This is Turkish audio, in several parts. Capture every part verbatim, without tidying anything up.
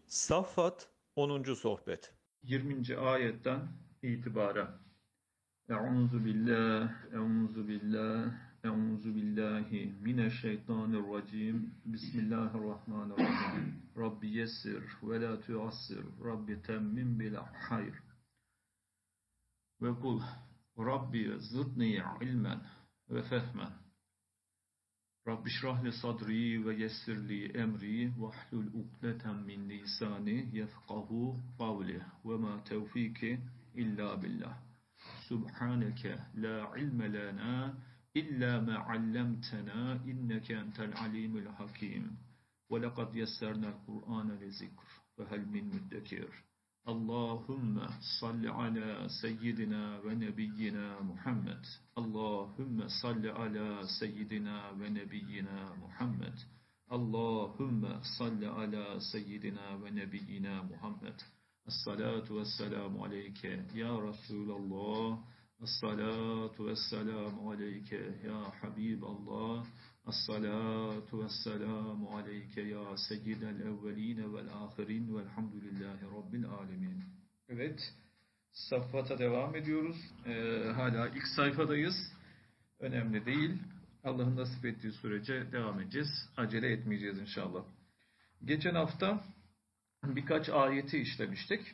Saffat onuncu sohbet. yirminci ayetten itibaren Euzu billah, euzu billah, euzu billahi mineşşeytanirracim. Bismillahirrahmanirrahim. Rabbi yessir ve la tuassir. Rabbi temmim bil hayr. Ve kul Rabbi zidni ilmen ve fehmen. Rabbi şrah li sadri ve yessir li emri ve hlul ukdeten min lisani yefkahu kavli ve ma tevfiki illa billah. Subhaneke la ilme lana illa ma allamtana inneke entel alimul hakim. Ve lekad yessernel Kur'ane li zikr ve hel min müddekir. Allahümme salli ala seyyidina ve nebiyyina Muhammed. Allahümme salli ala seyyidina ve nebiyyina Muhammed. Allahümme salli ala seyyidina ve nebiyyina Muhammed. Es-salatu vesselamu aleyke ya Resulallah. Es-salatu vesselamu aleyke ya Habiballah. Es-salatu vesselamu aleyke ya seyyidel evveline vel ahirin velhamdülillahi rabbil alemin. Evet, Saffat'a devam ediyoruz. Ee, hala ilk sayfadayız. Önemli değil. Allah'ın nasip ettiği sürece devam edeceğiz. Acele etmeyeceğiz inşallah. Geçen hafta birkaç ayeti işlemiştik.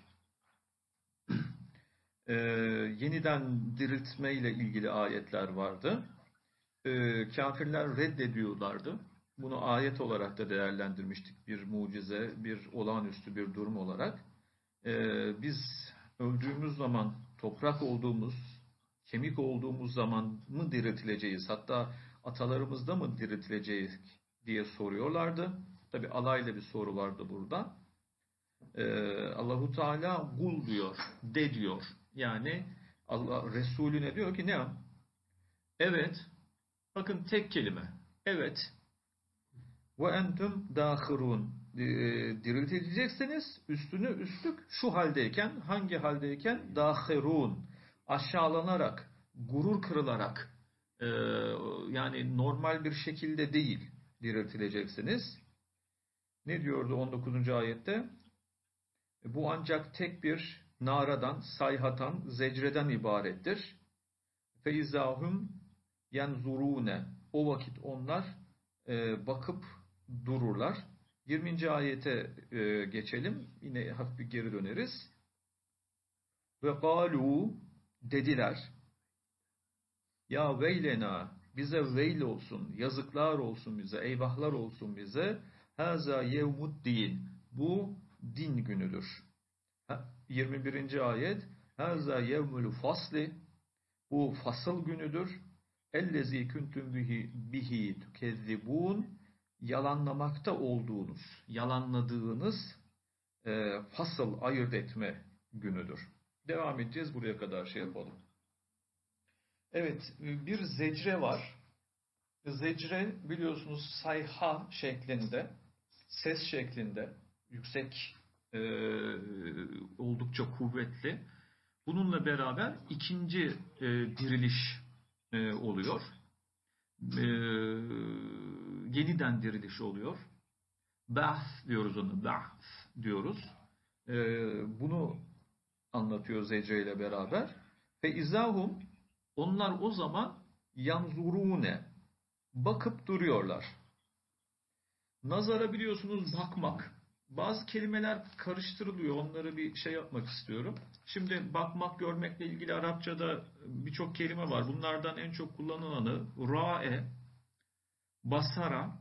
Ee, yeniden diriltme ile ilgili ayetler vardı. Ee, kafirler reddediyorlardı. Bunu ayet olarak da değerlendirmiştik. Bir mucize, bir olağanüstü bir durum olarak. Ee, biz öldüğümüz zaman toprak olduğumuz, kemik olduğumuz zaman mı diriltileceğiz? Hatta atalarımızda mı diriltileceğiz diye soruyorlardı. Tabi alaylı bir soru vardı burada. Ee, Allahu Teala kul diyor, de diyor. Yani Allah Resulüne diyor ki ne? Evet. Bakın tek kelime. Evet. Ve entum dâhirûn. Diriltileceksiniz. Üstünü üstlük şu haldeyken, hangi haldeyken? Dâhirûn. Aşağılanarak, gurur kırılarak, e, yani normal bir şekilde değil diriltileceksiniz. Ne diyordu on dokuzuncu ayette? Bu ancak tek bir naradan, sayhatan, zecreden ibarettir. Feizahum yenzurune. O vakit onlar e, bakıp dururlar. yirminci ayete e, geçelim. Yine hafif bir geri döneriz. Ve galu dediler. Ya veylena, bize veyl olsun, yazıklar olsun bize, eyvahlar olsun bize. Haza yevmuddin. Bu din günüdür. yirmi birinci ayet. Haza yevmul fasli. Bu fasıl günüdür. Ellezî kuntum bihi bihi tukezzibûn. Yalanlamakta olduğunuz, yalanladığınız e, fasıl ayırt etme günüdür. Devam edeceğiz. Buraya kadar şey yapalım. Evet, bir zecre var. Zecre biliyorsunuz sayha şeklinde, ses şeklinde, yüksek, e, oldukça kuvvetli. Bununla beraber ikinci e, diriliş e, oluyor. E, yeniden diriliş oluyor. Ba'th diyoruz onu, ba'th diyoruz. E, bunu anlatıyor Zecre ile beraber. Fe izahum, onlar o zaman yanzurune, bakıp duruyorlar. Nazara biliyorsunuz bakmak. Bazı kelimeler karıştırılıyor. Onları bir şey yapmak istiyorum. Şimdi bakmak, görmekle ilgili Arapçada birçok kelime var. Bunlardan en çok kullanılanı ra'e, basara,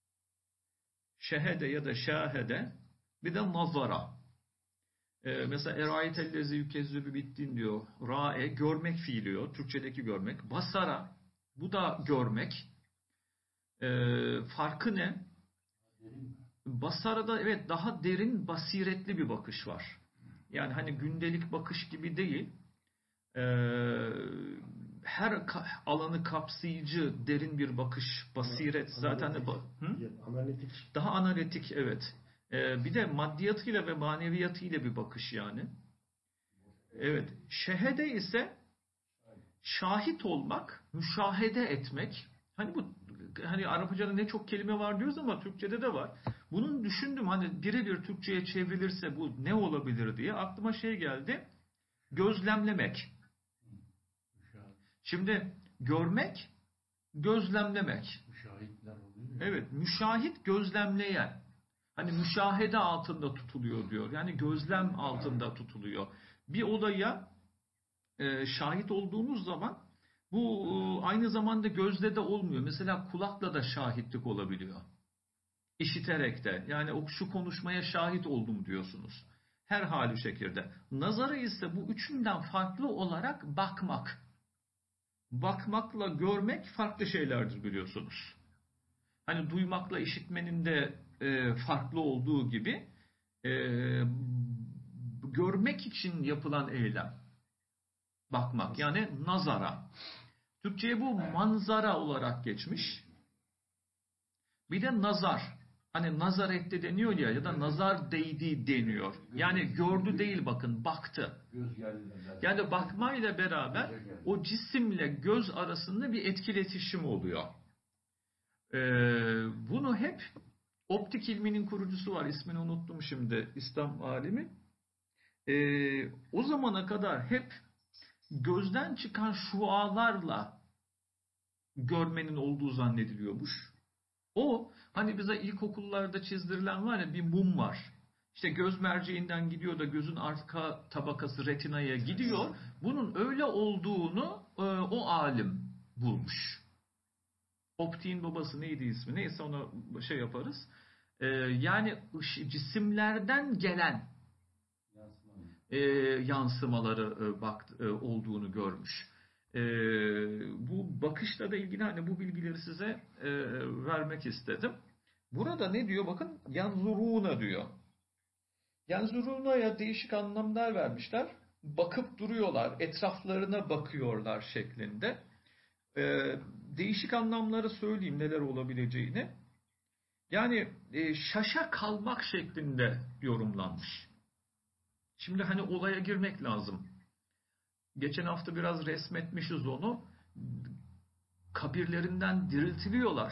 şehede ya da şahede, bir de nazara. Ee, mesela erayetellezi yükezzübü bittin diyor. Ra'e, görmek fiiliyor. Türkçedeki görmek. Basara, bu da görmek. Ee, farkı ne? Basara'da evet daha derin, basiretli bir bakış var. Yani hani gündelik bakış gibi değil. Ee, her alanı kapsayıcı, derin bir bakış, basiret zaten de analitik. Daha analitik, evet. Ee, bir de maddiyatıyla ve maneviyatıyla bir bakış yani. Evet. Şehede ise şahit olmak, müşahede etmek. Hani bu hani Arapçada ne çok kelime var diyoruz ama Türkçede de var. Bunun düşündüm hani birebir Türkçe'ye çevrilirse bu ne olabilir diye aklıma şey geldi. Gözlemlemek. Şimdi görmek, gözlemlemek. Müşahitler oluyor. Evet, müşahit gözlemleyen. Hani müşahede altında tutuluyor diyor. Yani gözlem altında tutuluyor. Bir olaya e, şahit olduğunuz zaman bu e, aynı zamanda gözle de olmuyor. Mesela kulakla da şahitlik olabiliyor. İşiterek de. Yani o şu konuşmaya şahit oldum diyorsunuz. Her hali şekilde. Nazarı ise bu üçünden farklı olarak bakmak. Bakmakla görmek farklı şeylerdir biliyorsunuz. Hani duymakla işitmenin de e, farklı olduğu gibi e, görmek için yapılan eylem. Bakmak yani nazara. Türkçe'ye bu manzara olarak geçmiş. Bir de nazar. Hani nazar etti deniyor ya ya da nazar değdi deniyor. Yani gördü değil bakın baktı. Yani bakmayla beraber o cisimle göz arasında bir etkileşim oluyor. Ee, bunu hep optik ilminin kurucusu var. İsmini unuttum şimdi. İslam alimi. Ee, o zamana kadar hep gözden çıkan şualarla görmenin olduğu zannediliyormuş. O hani bize ilkokullarda çizdirilen var ya bir mum var. İşte göz merceğinden gidiyor da gözün arka tabakası retinaya gidiyor. Bunun öyle olduğunu e, o alim bulmuş. Optiğin babası neydi ismi? Neyse ona şey yaparız. E, yani cisimlerden gelen e, yansımaları e, bak, e, olduğunu görmüş. E, bu bakışla da ilgili hani bu bilgileri size e, vermek istedim. Burada ne diyor? Bakın yanzuruna diyor. Yanzuruna'ya değişik anlamlar vermişler. Bakıp duruyorlar, etraflarına bakıyorlar şeklinde. E, değişik anlamları söyleyeyim neler olabileceğini. Yani e, şaşa kalmak şeklinde yorumlanmış. Şimdi hani olaya girmek lazım. Geçen hafta biraz resmetmişiz onu. Kabirlerinden diriltiliyorlar.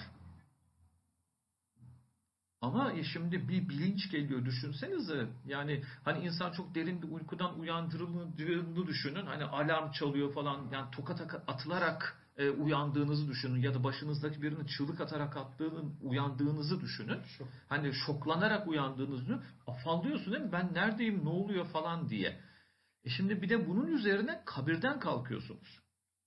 Ama şimdi bir bilinç geliyor düşünsenize. Yani hani insan çok derin bir uykudan uyandırıldığını düşünün. Hani alarm çalıyor falan. Yani tokat atılarak e, uyandığınızı düşünün. Ya da başınızdaki birinin çığlık atarak attığını, uyandığınızı düşünün. Hani şoklanarak uyandığınızı düşünün. Afallıyorsun değil mi? Ben neredeyim, ne oluyor falan diye. E şimdi bir de bunun üzerine kabirden kalkıyorsunuz.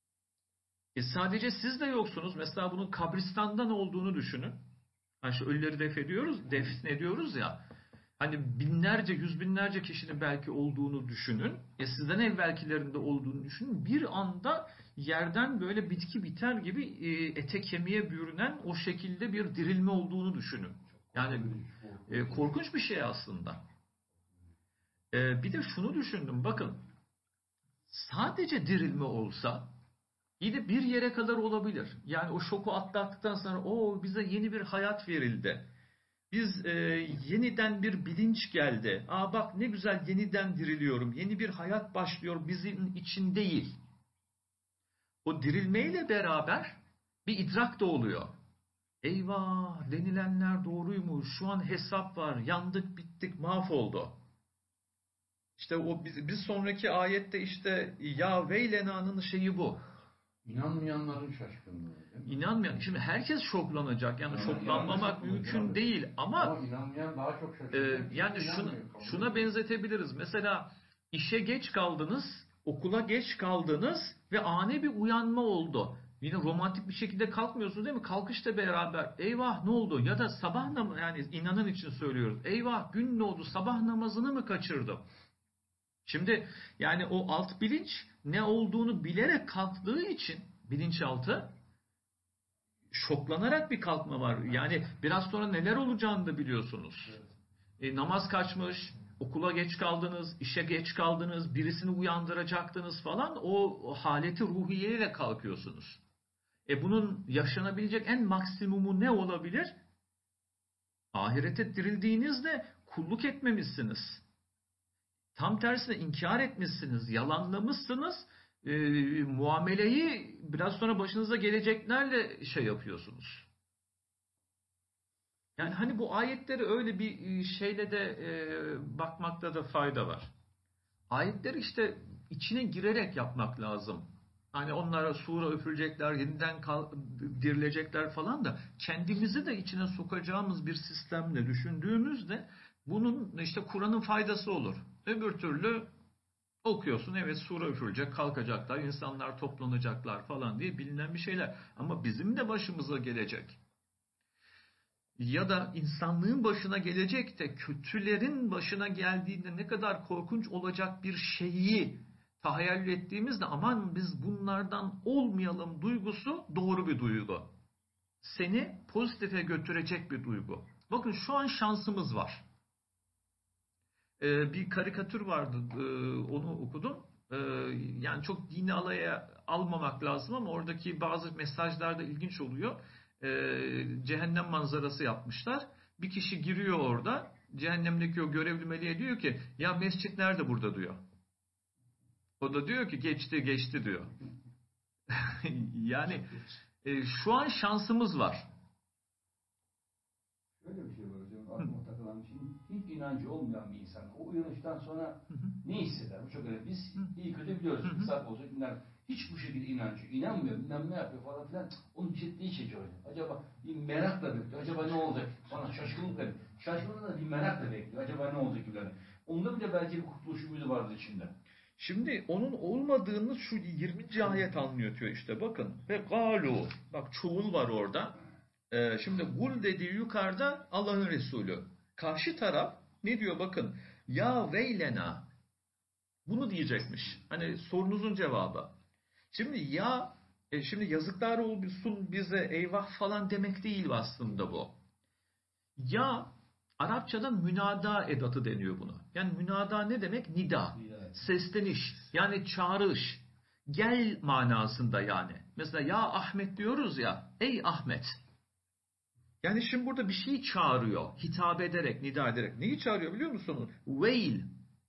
E sadece siz de yoksunuz. Mesela bunun kabristandan olduğunu düşünün. Hani şu ölüleri defnediyoruz, defnediyoruz ya. Hani binlerce, yüz binlerce kişinin belki olduğunu düşünün. E sizden evvelkilerinde olduğunu düşünün. Bir anda yerden böyle bitki biter gibi e, ete kemiğe bürünen o şekilde bir dirilme olduğunu düşünün. Yani e, korkunç bir şey aslında. E, bir de şunu düşündüm. Bakın sadece dirilme olsa yine bir yere kadar olabilir. Yani o şoku atlattıktan sonra o bize yeni bir hayat verildi. Biz e, yeniden bir bilinç geldi. Aa bak ne güzel yeniden diriliyorum. Yeni bir hayat başlıyor bizim için değil. O dirilmeyle beraber bir idrak da oluyor. Eyvah denilenler doğruymuş. Şu an hesap var. Yandık bittik mahvoldu. İşte o bir sonraki ayette işte ya veylena'nın şeyi bu. İnanmayanların şaşkınlığı. İnanmayan. Şimdi herkes şoklanacak. Yani, yani şoklanmamak mümkün yani. değil ama, ama inanmayan daha çok şaşıracak. E, yani şuna, şuna benzetebiliriz. Mesela işe geç kaldınız, okula geç kaldınız ve ani bir uyanma oldu. Yine romantik bir şekilde kalkmıyorsunuz değil mi? Kalkışla beraber eyvah ne oldu? Ya da sabah namazı yani inanın için söylüyoruz. Eyvah gün ne oldu? Sabah namazını mı kaçırdım? Şimdi yani o alt bilinç ne olduğunu bilerek kalktığı için bilinçaltı şoklanarak bir kalkma var. Yani biraz sonra neler olacağını da biliyorsunuz. E, namaz kaçmış, okula geç kaldınız, işe geç kaldınız, birisini uyandıracaktınız falan. O, o haleti ruhiyeyle kalkıyorsunuz. E bunun yaşanabilecek en maksimumu ne olabilir? Ahirete dirildiğinizde kulluk etmemişsiniz. Tam tersine inkar etmişsiniz, yalanlamışsınız, e, muameleyi biraz sonra başınıza geleceklerle şey yapıyorsunuz. Yani hani bu ayetleri öyle bir şeyle de e, bakmakta da fayda var. Ayetleri işte içine girerek yapmak lazım. Hani onlara sura üfürecekler, yeniden kal- dirilecekler falan da kendimizi de içine sokacağımız bir sistemle düşündüğümüzde bunun işte Kur'an'ın faydası olur. Öbür türlü okuyorsun, evet sura üfürecek, kalkacaklar, insanlar toplanacaklar falan diye bilinen bir şeyler. Ama bizim de başımıza gelecek. Ya da insanlığın başına gelecek de kötülerin başına geldiğinde ne kadar korkunç olacak bir şeyi tahayyül ettiğimizde aman biz bunlardan olmayalım duygusu doğru bir duygu. Seni pozitife götürecek bir duygu. Bakın şu an şansımız var. Ee, bir karikatür vardı, e, onu okudum. Ee, yani çok dini alaya almamak lazım ama oradaki bazı mesajlar da ilginç oluyor. Ee, cehennem manzarası yapmışlar. Bir kişi giriyor orada. Cehennemdeki o görevli meleğe diyor ki ya mescit nerede burada diyor. O da diyor ki geçti geçti diyor. Yani e, şu an şansımız var. Şöyle bir şey var hocam, aklıma takılan bir şey. Hiç inancı olmayan bir insan o uyanıştan sonra ne hisseder? Bu çok önemli. Biz iyi kötü biliyoruz. Kısak olsa günler hiç bu şekilde inancı, inanmıyor, bilmem ne yapıyor falan filan. Onun ciddi çekiyor. Acaba bir merakla bekliyor. Acaba ne olacak? Bana şaşkınlıkla bekliyor. Şaşkınlıkla da bir merakla bekliyor. Acaba ne olacak gibi. Onda bile belki bir kurtuluş ümidi vardır içinde. Şimdi onun olmadığını şu yirminci ayet anlatıyor işte bakın. Ve galu. Bak çoğul var orada. Ee, şimdi gul dediği yukarıda Allah'ın Resulü. Karşı taraf ne diyor bakın. Ya veylena. Bunu diyecekmiş. Hani sorunuzun cevabı. Şimdi ya e, şimdi yazıklar olsun bize eyvah falan demek değil aslında bu. Ya Arapçada münada edatı deniyor buna. Yani münada ne demek? Nida. Sesleniş. Yani çağrış. Gel manasında yani. Mesela ya Ahmet diyoruz ya. Ey Ahmet. Yani şimdi burada bir şey çağırıyor. Hitap ederek, nida ederek. Neyi çağırıyor biliyor musunuz? Veil.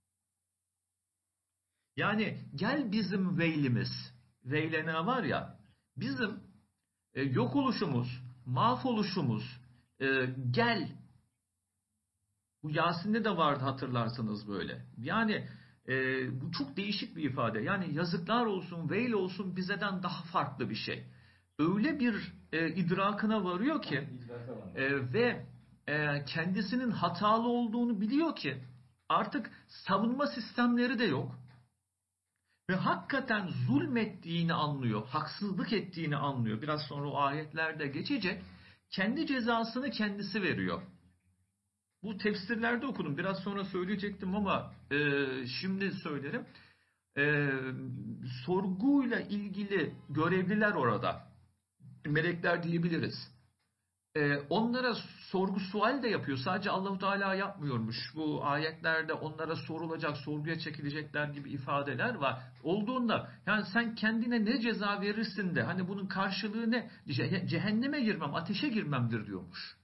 Yani gel bizim veilimiz. Veylena var ya. Bizim e, yok oluşumuz, mahvoluşumuz. E, gel. Bu Yasin'de de vardı hatırlarsanız böyle. Yani e, bu çok değişik bir ifade. Yani yazıklar olsun, veil olsun bizeden daha farklı bir şey. Öyle bir e, idrakına varıyor ki e, ve e, kendisinin hatalı olduğunu biliyor ki artık savunma sistemleri de yok. Ve hakikaten zulmettiğini anlıyor, haksızlık ettiğini anlıyor. Biraz sonra o ayetlerde geçecek. Kendi cezasını kendisi veriyor. Bu tefsirlerde okudum. Biraz sonra söyleyecektim ama e, şimdi söylerim. E, sorguyla ilgili görevliler orada. Melekler diyebiliriz. E, onlara sorgu sual de yapıyor. Sadece Allahu Teala yapmıyormuş. Bu ayetlerde onlara sorulacak, sorguya çekilecekler gibi ifadeler var. Olduğunda yani sen kendine ne ceza verirsin de hani bunun karşılığı ne? Cehenneme girmem, ateşe girmemdir diyormuş.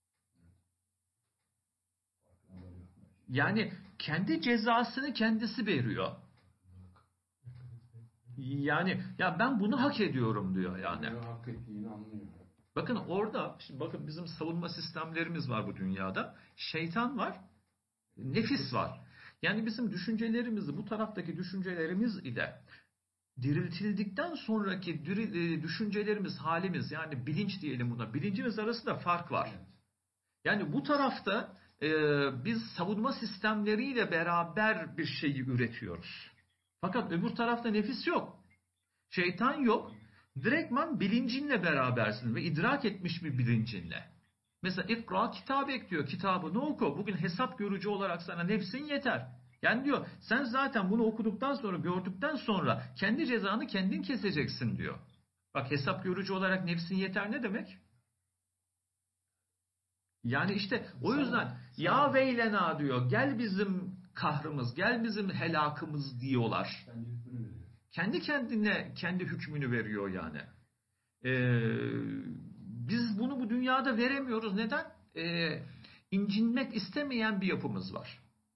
Yani kendi cezasını kendisi veriyor. Yani ya ben bunu hak ediyorum diyor yani. Hak ettiğini anlıyor. Bakın orada, şimdi bakın bizim savunma sistemlerimiz var bu dünyada. Şeytan var, nefis var. Yani bizim düşüncelerimizi, bu taraftaki düşüncelerimiz ile diriltildikten sonraki düşüncelerimiz, halimiz yani bilinç diyelim buna. Bilincimiz arasında fark var. Yani bu tarafta e, biz savunma sistemleriyle beraber bir şeyi üretiyoruz. Fakat öbür tarafta nefis yok. Şeytan yok. Direktman bilincinle berabersin ve idrak etmiş bir bilincinle. Mesela ikra kitap ekliyor. Kitabını oku. Bugün hesap görücü olarak sana nefsin yeter. Yani diyor sen zaten bunu okuduktan sonra, gördükten sonra kendi cezanı kendin keseceksin diyor. Bak hesap görücü olarak nefsin yeter ne demek? Yani işte o yüzden ya veylena diyor. Gel bizim kahrımız, gel bizim helakımız diyorlar. Kendi kendine kendi hükmünü veriyor yani. Ee, biz bunu bu dünyada veremiyoruz. Neden? Ee, incinmek istemeyen bir yapımız var.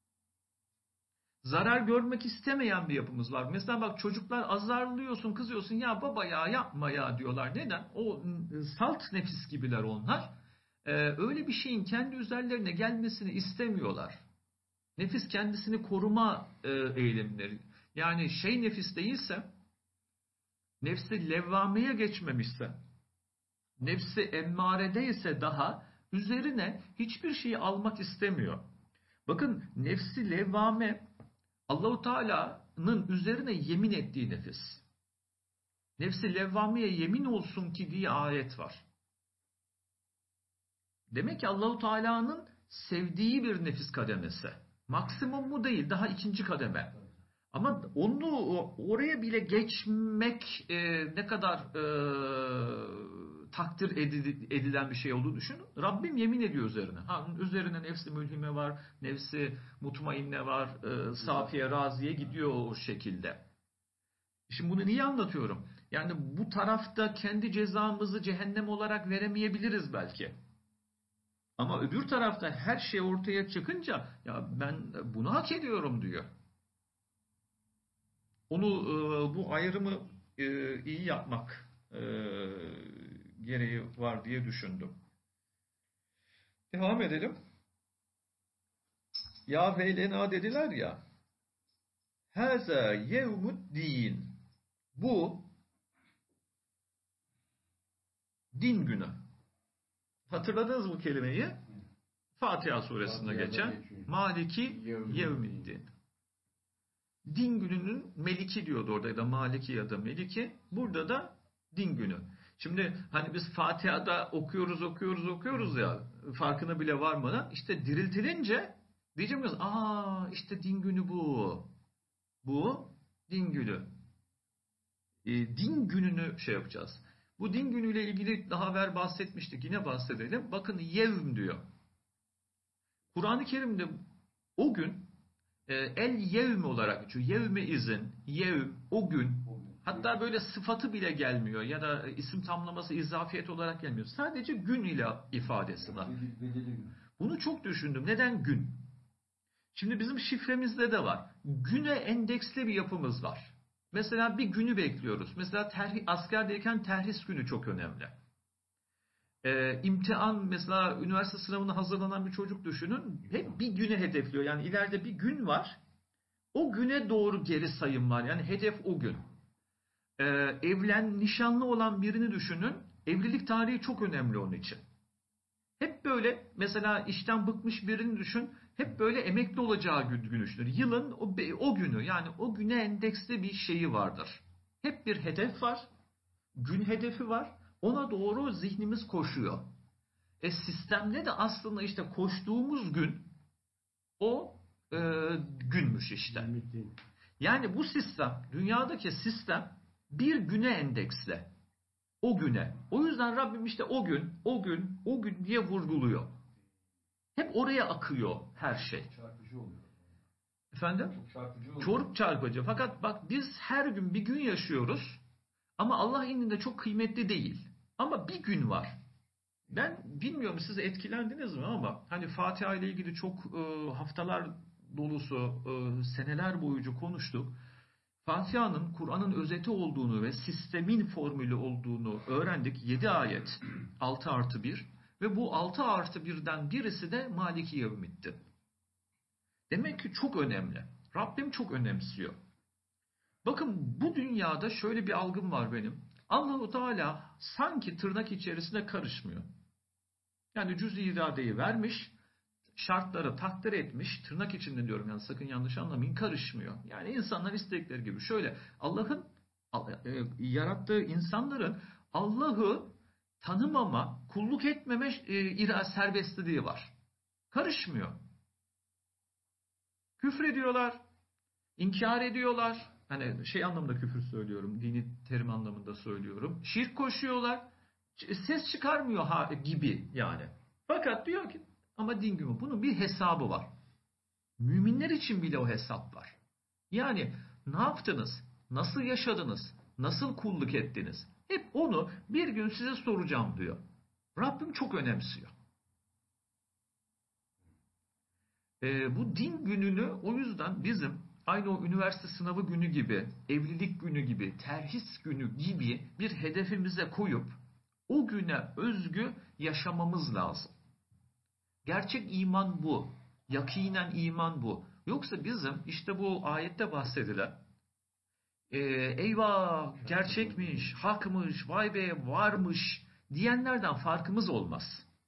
Zarar görmek istemeyen bir yapımız var. Mesela bak çocuklar azarlıyorsun, kızıyorsun. Ya baba ya yapma ya diyorlar. Neden? O salt nefis gibiler onlar. e, öyle bir şeyin kendi üzerlerine gelmesini istemiyorlar. Nefis kendisini koruma e, eğilimleri. Yani şey nefis değilse, nefsi levvameye geçmemişse, nefsi emmaredeyse daha üzerine hiçbir şeyi almak istemiyor. Bakın nefsi levvame Allahu Teala'nın üzerine yemin ettiği nefis. Nefsi levvameye yemin olsun ki diye ayet var. Demek ki Allahu Teala'nın sevdiği bir nefis kademesi. Maksimum mu değil, daha ikinci kademe. Ama onu oraya bile geçmek e, ne kadar e, takdir edilen bir şey olduğunu düşünün. Rabbim yemin ediyor üzerine. Ha, üzerine nefsi mülhime var, nefsi mutmainne var, e, safiye, raziye gidiyor o şekilde. Şimdi bunu niye anlatıyorum? Yani bu tarafta kendi cezamızı cehennem olarak veremeyebiliriz belki. Ama öbür tarafta her şey ortaya çıkınca ya ben bunu hak ediyorum diyor. Onu e, bu ayrımı e, iyi yapmak e, gereği var diye düşündüm. Devam edelim. Ya veylena dediler ya. Haza yevmuddin. Bu din günü. Hatırladınız bu kelimeyi? Fatiha suresinde Fatiha'da geçen geçiyor. Maliki Yevmiddin. yevmiddin. Din gününün meliki diyordu orada, ya da maliki ya da meliki. Burada da din günü. Şimdi hani biz Fatiha'da okuyoruz okuyoruz okuyoruz ya, farkına bile varmadan işte diriltilince diyeceğim ki aa işte din günü bu. Bu din günü. E, din gününü şey yapacağız. Bu din günüyle ilgili daha evvel bahsetmiştik. Yine bahsedelim. Bakın yevm diyor. Kur'an-ı Kerim'de o gün e, el yevm olarak geçiyor. Yevme izin, yevm, o gün. Hatta böyle sıfatı bile gelmiyor ya da isim tamlaması izafiyet olarak gelmiyor. Sadece gün ile ifadesi var. Bunu çok düşündüm. Neden gün? Şimdi bizim şifremizde de var. Güne endeksli bir yapımız var. Mesela bir günü bekliyoruz. Mesela terhi, askerdeyken terhis günü çok önemli. Ee, imtihan mesela üniversite sınavına hazırlanan bir çocuk düşünün. Hep bir güne hedefliyor. Yani ileride bir gün var. O güne doğru geri sayım var. Yani hedef o gün. Ee, evlen, nişanlı olan birini düşünün. Evlilik tarihi çok önemli onun için. Hep böyle mesela işten bıkmış birini düşün. Hep böyle emekli olacağı gün, gün düşünür. Yılın o, o günü, yani o güne endeksli bir şeyi vardır. Hep bir hedef var. Gün hedefi var. Ona doğru zihnimiz koşuyor. E sistemde de aslında işte koştuğumuz gün o e, günmüş işte. Yani bu sistem, dünyadaki sistem bir güne endeksli. O güne. O yüzden Rabbim işte o gün, o gün, o gün diye vurguluyor. Hep oraya akıyor her şey. Çarpıcı oluyor. Efendim? Çok çarpıcı oluyor. Çok çarpıcı. Fakat bak biz her gün bir gün yaşıyoruz. Ama Allah indinde çok kıymetli değil. Ama bir gün var. Ben bilmiyorum siz etkilendiniz mi ama hani Fatiha ile ilgili çok e, haftalar dolusu e, seneler boyunca konuştuk. Fatiha'nın Kur'an'ın özeti olduğunu ve sistemin formülü olduğunu öğrendik. yedi ayet, altı artı bir ve bu altı artı birden birisi de Maliki Yevmiddin. Demek ki çok önemli. Rabbim çok önemsiyor. Bakın bu dünyada şöyle bir algım var benim. Allah-u Teala sanki tırnak içerisine karışmıyor. Yani cüz-i iradeyi vermiş, şartları takdir etmiş, tırnak içinde diyorum yani sakın yanlış anlamayın, karışmıyor. Yani insanlar istekleri gibi. Şöyle Allah'ın e, yarattığı insanların Allah'ı tanımama, kulluk etmeme e, serbestliliği var. Karışmıyor. Küfür ediyorlar, inkar ediyorlar. Hani şey anlamda küfür söylüyorum, dini terim anlamında söylüyorum. Şirk koşuyorlar, ses çıkarmıyor ha, gibi yani. Fakat diyor ki ama din gibi bunun bir hesabı var. Müminler için bile o hesap var. Yani ne yaptınız? Nasıl yaşadınız? Nasıl kulluk ettiniz? Hep onu bir gün size soracağım diyor. Rabbim çok önemsiyor. Ee, bu din gününü o yüzden bizim aynı o üniversite sınavı günü gibi, evlilik günü gibi, terhis günü gibi bir hedefimize koyup o güne özgü yaşamamız lazım. Gerçek iman bu. Yakinen iman bu. Yoksa bizim işte bu ayette bahsedilen e, eyvah gerçekmiş, hakmış, vay be varmış diyenlerden farkımız olmaz.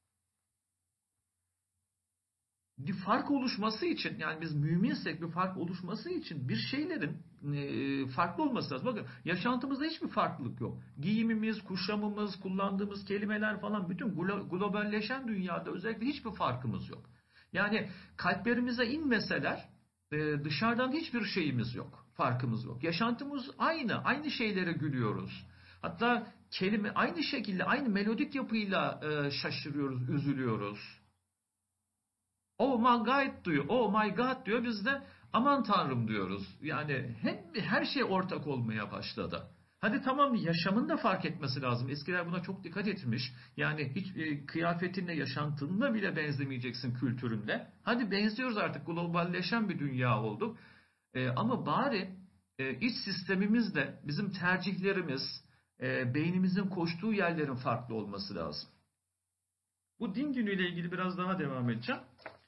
Bir fark oluşması için, yani biz müminsek bir fark oluşması için bir şeylerin e, farklı olması lazım. Bakın yaşantımızda hiçbir farklılık yok. Giyimimiz, kuşamımız, kullandığımız kelimeler falan bütün glo- globalleşen dünyada özellikle hiçbir farkımız yok. Yani kalplerimize inmeseler e, dışarıdan hiçbir şeyimiz yok. Farkımız yok. Yaşantımız aynı. Aynı şeylere gülüyoruz. Hatta kelime aynı şekilde aynı melodik yapıyla e, şaşırıyoruz, üzülüyoruz. Oh my God diyor. Oh my God diyor. Biz de aman tanrım diyoruz. Yani hem her şey ortak olmaya başladı. Hadi tamam, yaşamın da fark etmesi lazım. Eskiler buna çok dikkat etmiş. Yani hiç e, kıyafetinle, yaşantınla bile benzemeyeceksin kültürünle. Hadi benziyoruz artık. Globalleşen bir dünya olduk. E, ama bari e, iç sistemimizde bizim tercihlerimiz, e, beynimizin koştuğu yerlerin farklı olması lazım. Bu din günüyle ilgili biraz daha devam edeceğim.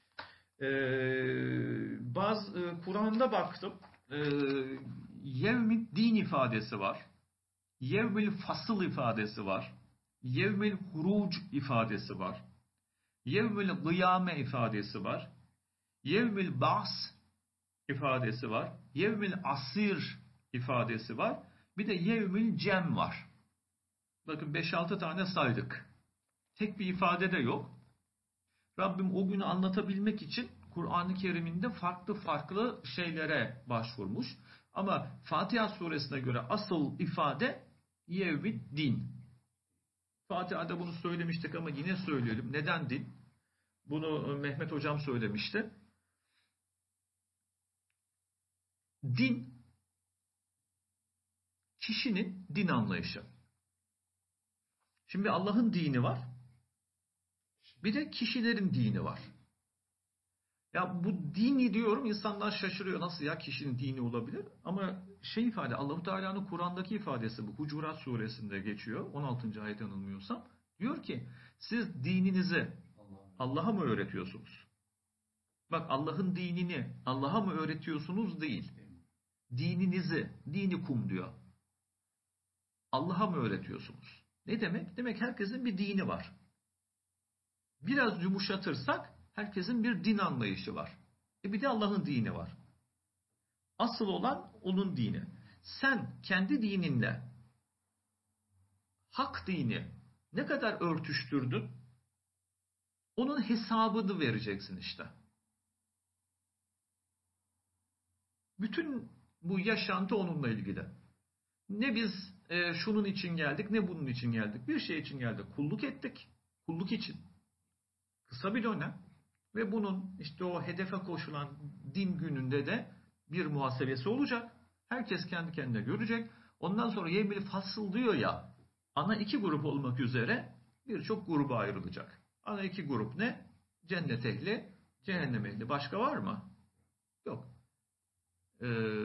Ee, bazı e, Kur'an'da baktım. Ee, yevmid din ifadesi var. Yevmil fasıl ifadesi var. Yevmil huruc ifadesi var. Yevmil gıyame ifadesi var. Yevmil ba's ifadesi var. Yevmil asir ifadesi var. Bir de yevmil cem var. Bakın beş altı tane saydık. Tek bir ifade de yok. Rabbim o günü anlatabilmek için Kur'an-ı Kerim'inde farklı farklı şeylere başvurmuş. Ama Fatiha suresine göre asıl ifade yevmid din. Fatiha'da bunu söylemiştik ama yine söyleyelim. Neden din? Bunu Mehmet Hocam söylemişti. Din, kişinin din anlayışı. Şimdi Allah'ın dini var. Bir de kişilerin dini var. Ya bu dini diyorum, insanlar şaşırıyor. Nasıl ya kişinin dini olabilir? Ama şey ifade, Allah-u Teala'nın Kur'an'daki ifadesi bu. Hucurat suresinde geçiyor. on altıncı ayet yanılmıyorsam. Diyor ki siz dininizi Allah'a mı öğretiyorsunuz? Bak, Allah'ın dinini Allah'a mı öğretiyorsunuz değil. Dininizi, dinikum diyor. Allah'a mı öğretiyorsunuz? Ne demek? Demek herkesin bir dini var. Biraz yumuşatırsak herkesin bir din anlayışı var. E bir de Allah'ın dini var. Asıl olan onun dini. Sen kendi dininle hak dini ne kadar örtüştürdün, onun hesabını vereceksin işte. Bütün bu yaşantı onunla ilgili. Ne biz e, şunun için geldik, ne bunun için geldik. Bir şey için geldik. Kulluk ettik. Kulluk için. Kısa bir dönem ve bunun işte o hedefe koşulan din gününde de bir muhasebesi olacak. Herkes kendi kendine görecek. Ondan sonra yevmil fasıl diyor ya, ana iki grup olmak üzere birçok gruba ayrılacak. Ana iki grup ne? Cennet ehli, cehennem ehli. Başka var mı? Yok. Ee,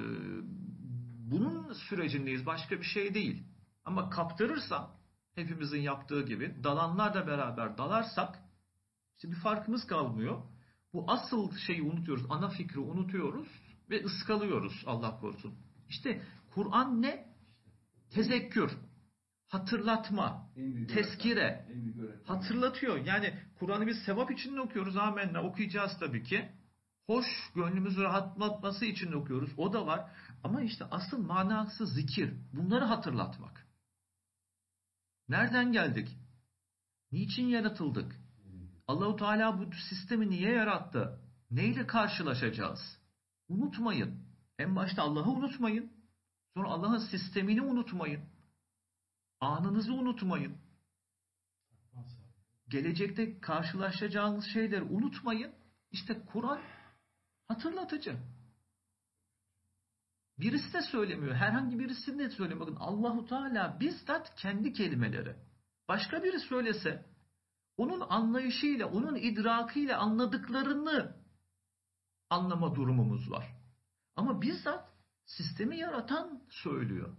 bunun sürecindeyiz. Başka bir şey değil. Ama kaptırırsam, hepimizin yaptığı gibi dalanlarla beraber dalarsak İşte bir farkımız kalmıyor. Bu asıl şeyi unutuyoruz. Ana fikri unutuyoruz ve ıskalıyoruz, Allah korusun. İşte Kur'an ne? Tezekkür, hatırlatma, tezkire, hatırlatıyor. Yani Kur'an'ı biz sevap için de okuyoruz. Amenna, okuyacağız tabii ki. Hoş, gönlümüzü rahatlatması için de okuyoruz. O da var. Ama işte asıl manası zikir. Bunları hatırlatmak. Nereden geldik? Niçin yaratıldık? Allah-u Teala bu sistemi niye yarattı? Neyle karşılaşacağız? Unutmayın. En başta Allah'ı unutmayın. Sonra Allah'ın sistemini unutmayın. Anınızı unutmayın. Gelecekte karşılaşacağınız şeyleri unutmayın. İşte Kur'an hatırlatıcı. Birisi de söylemiyor. Herhangi birisi de söylemiyor. Bakın Allah-u Teala bizzat kendi kelimeleri. Başka biri söylese onun anlayışıyla, onun idrakıyla anladıklarını anlama durumumuz var. Ama bizzat sistemi yaratan söylüyor.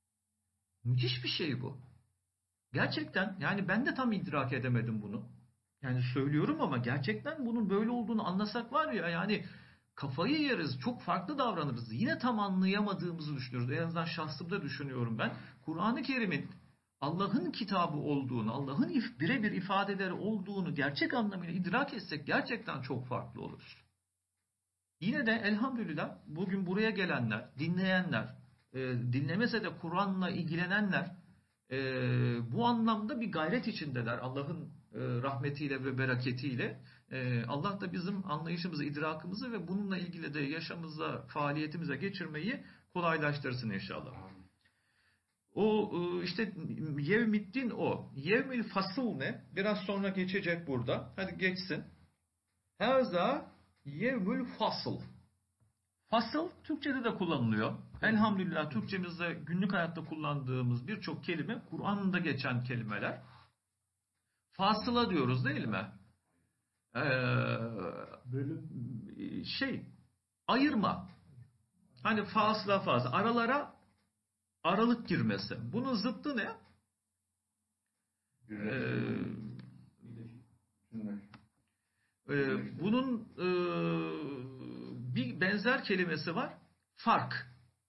Müthiş bir şey bu. Gerçekten yani ben de tam idrak edemedim bunu. Yani söylüyorum ama gerçekten bunun böyle olduğunu anlasak var ya, yani kafayı yeriz, çok farklı davranırız. Yine tam anlayamadığımızı düşünüyoruz. En azından şahsımda düşünüyorum ben. Kur'an-ı Kerim'in Allah'ın kitabı olduğunu, Allah'ın if- birebir ifadeleri olduğunu gerçek anlamıyla idrak etsek gerçekten çok farklı oluruz. Yine de elhamdülillah bugün buraya gelenler, dinleyenler, e, dinlemese de Kur'an'la ilgilenenler e, bu anlamda bir gayret içindeler. Allah'ın e, rahmetiyle ve bereketiyle. E, Allah da bizim anlayışımızı, idrakımızı ve bununla ilgili de yaşamımıza, faaliyetimize geçirmeyi kolaylaştırsın inşallah. O e, işte yevmiddin o. Yevmil fasıl ne? Biraz sonra geçecek burada. Hadi geçsin. Haza yevmül fasıl. Fasıl Türkçe'de de kullanılıyor. Elhamdülillah Türkçemizde günlük hayatta kullandığımız birçok kelime Kur'an'da geçen kelimeler. Fasıla diyoruz değil mi? Ee, Bölüm. şey ayırma. Hani fasla fasla aralara aralık girmesi. Bunun zıttı ne? Ee, e, bunun e, bir benzer kelimesi var. Fark.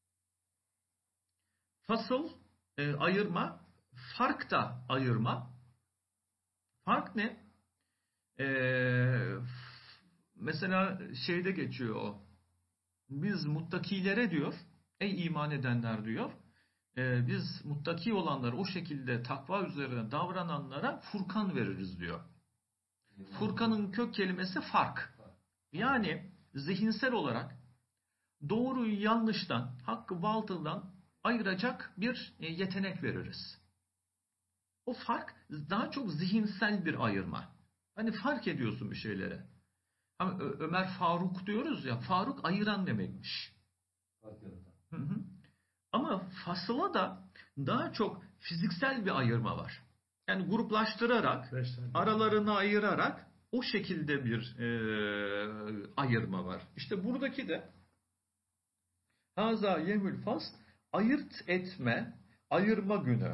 Fasıl e, ayırma. Fark da ayırma. Fark ne? Ee, mesela şeyde geçiyor o. Biz muttakilere diyor, ey iman edenler diyor, e, biz muttaki olanları o şekilde takva üzerine davrananlara Furkan veririz diyor. Furkan'ın kök kelimesi fark. Yani zihinsel olarak doğruyu yanlıştan, hakkı batıldan ayıracak bir yetenek veririz. O fark daha çok zihinsel bir ayırma. Hani fark ediyorsun bir şeylere. Ama Ö- Ömer Faruk diyoruz ya, Faruk ayıran demekmiş. Hı hı. Ama fasıla da daha çok fiziksel bir ayırma var. Yani gruplaştırarak, aralarını ayırarak o şekilde bir e, ayırma var. İşte buradaki de haza yevmül fasl, ayırt etme, ayırma günü.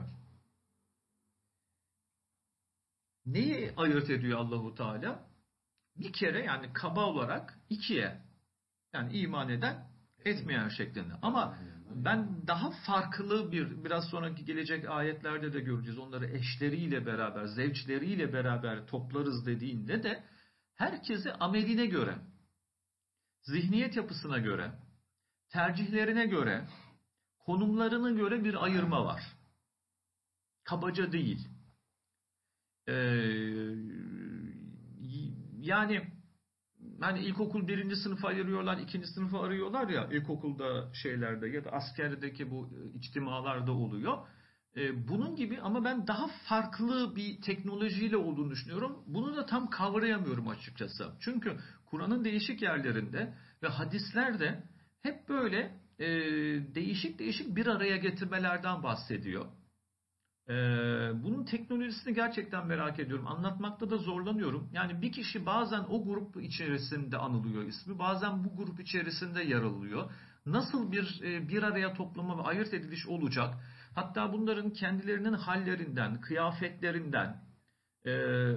Neyi ayırt ediyor Allahu Teala? Bir kere, yani kaba olarak ikiye, yani iman eden etmeyen şeklinde. Ama ben daha farklı bir, biraz sonraki gelecek ayetlerde de göreceğiz. Onları eşleriyle beraber, zevçleriyle beraber toplarız dediğinde de herkesi ameline göre, zihniyet yapısına göre, tercihlerine göre, konumlarına göre bir ayırma var. Kabaca değil. Ee, yani hani ilkokul birinci sınıfa ayırıyorlar, ikinci sınıfa arıyorlar ya, ilkokulda şeylerde ya da askerdeki bu içtimalarda oluyor. Ee, bunun gibi, ama ben daha farklı bir teknolojiyle olduğunu düşünüyorum. Bunu da tam kavrayamıyorum açıkçası. Çünkü Kur'an'ın değişik yerlerinde ve hadislerde hep böyle e, değişik değişik bir araya getirmelerden bahsediyor. Ee, bunun teknolojisini gerçekten merak ediyorum. Anlatmakta da zorlanıyorum. Yani bir kişi bazen o grup içerisinde anılıyor ismi, bazen bu grup içerisinde yer alıyor. Nasıl bir e, bir araya toplama ve ayırt ediliş olacak? Hatta bunların kendilerinin hallerinden, kıyafetlerinden e,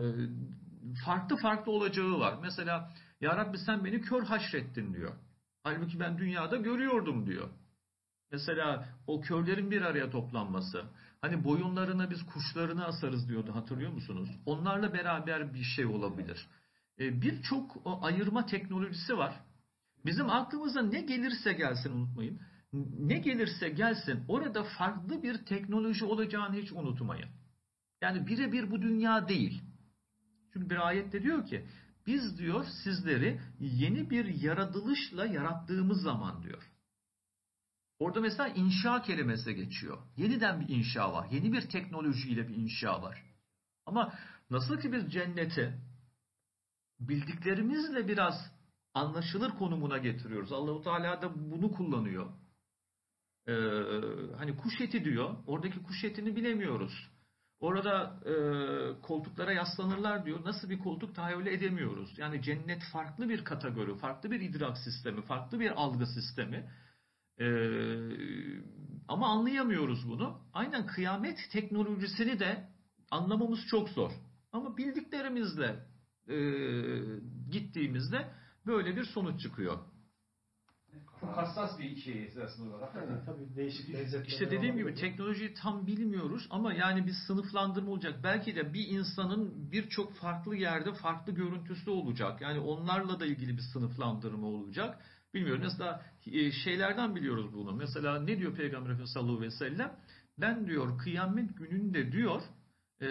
farklı farklı olacağı var. Mesela Ya Rabbi sen beni kör haşrettin diyor. Halbuki ben dünyada görüyordum diyor. Mesela o körlerin bir araya toplanması. Hani boyunlarına biz kuşlarını asarız diyordu, hatırlıyor musunuz? Onlarla beraber bir şey olabilir. Ee, Birçok o ayırma teknolojisi var. Bizim aklımıza ne gelirse gelsin, unutmayın. Ne gelirse gelsin orada farklı bir teknoloji olacağını hiç unutmayın. Yani birebir bu dünya değil. Çünkü bir ayette diyor ki biz diyor sizleri yeni bir yaratılışla yarattığımız zaman diyor. Orada mesela inşa kelimesi geçiyor. Yeniden bir inşa var. Yeni bir teknolojiyle bir inşa var. Ama nasıl ki biz cenneti bildiklerimizle biraz anlaşılır konumuna getiriyoruz. Allahu Teala da bunu kullanıyor. Ee, hani kuş eti diyor. Oradaki kuş etini bilemiyoruz. Orada e, koltuklara yaslanırlar diyor. Nasıl bir koltuk tahayyül edemiyoruz. Yani cennet farklı bir kategori, farklı bir idrak sistemi, farklı bir algı sistemi. Ee, ama anlayamıyoruz bunu. Aynen kıyamet teknolojisini de anlamamız çok zor. Ama bildiklerimizle e, gittiğimizde böyle bir sonuç çıkıyor. Çok hassas bir şey esasında olarak. Tabii, tabii değişik lezzetler. İşte dediğim gibi teknolojiyi tam bilmiyoruz ama yani bir sınıflandırma olacak. Belki de bir insanın birçok farklı yerde farklı görüntüsü olacak. Yani onlarla da ilgili bir sınıflandırma olacak. Bilmiyorum. Mesela e, şeylerden biliyoruz bunu. Mesela ne diyor Peygamber Efendimiz sallallahu aleyhi ve sellem? Ben diyor kıyamet gününde diyor e,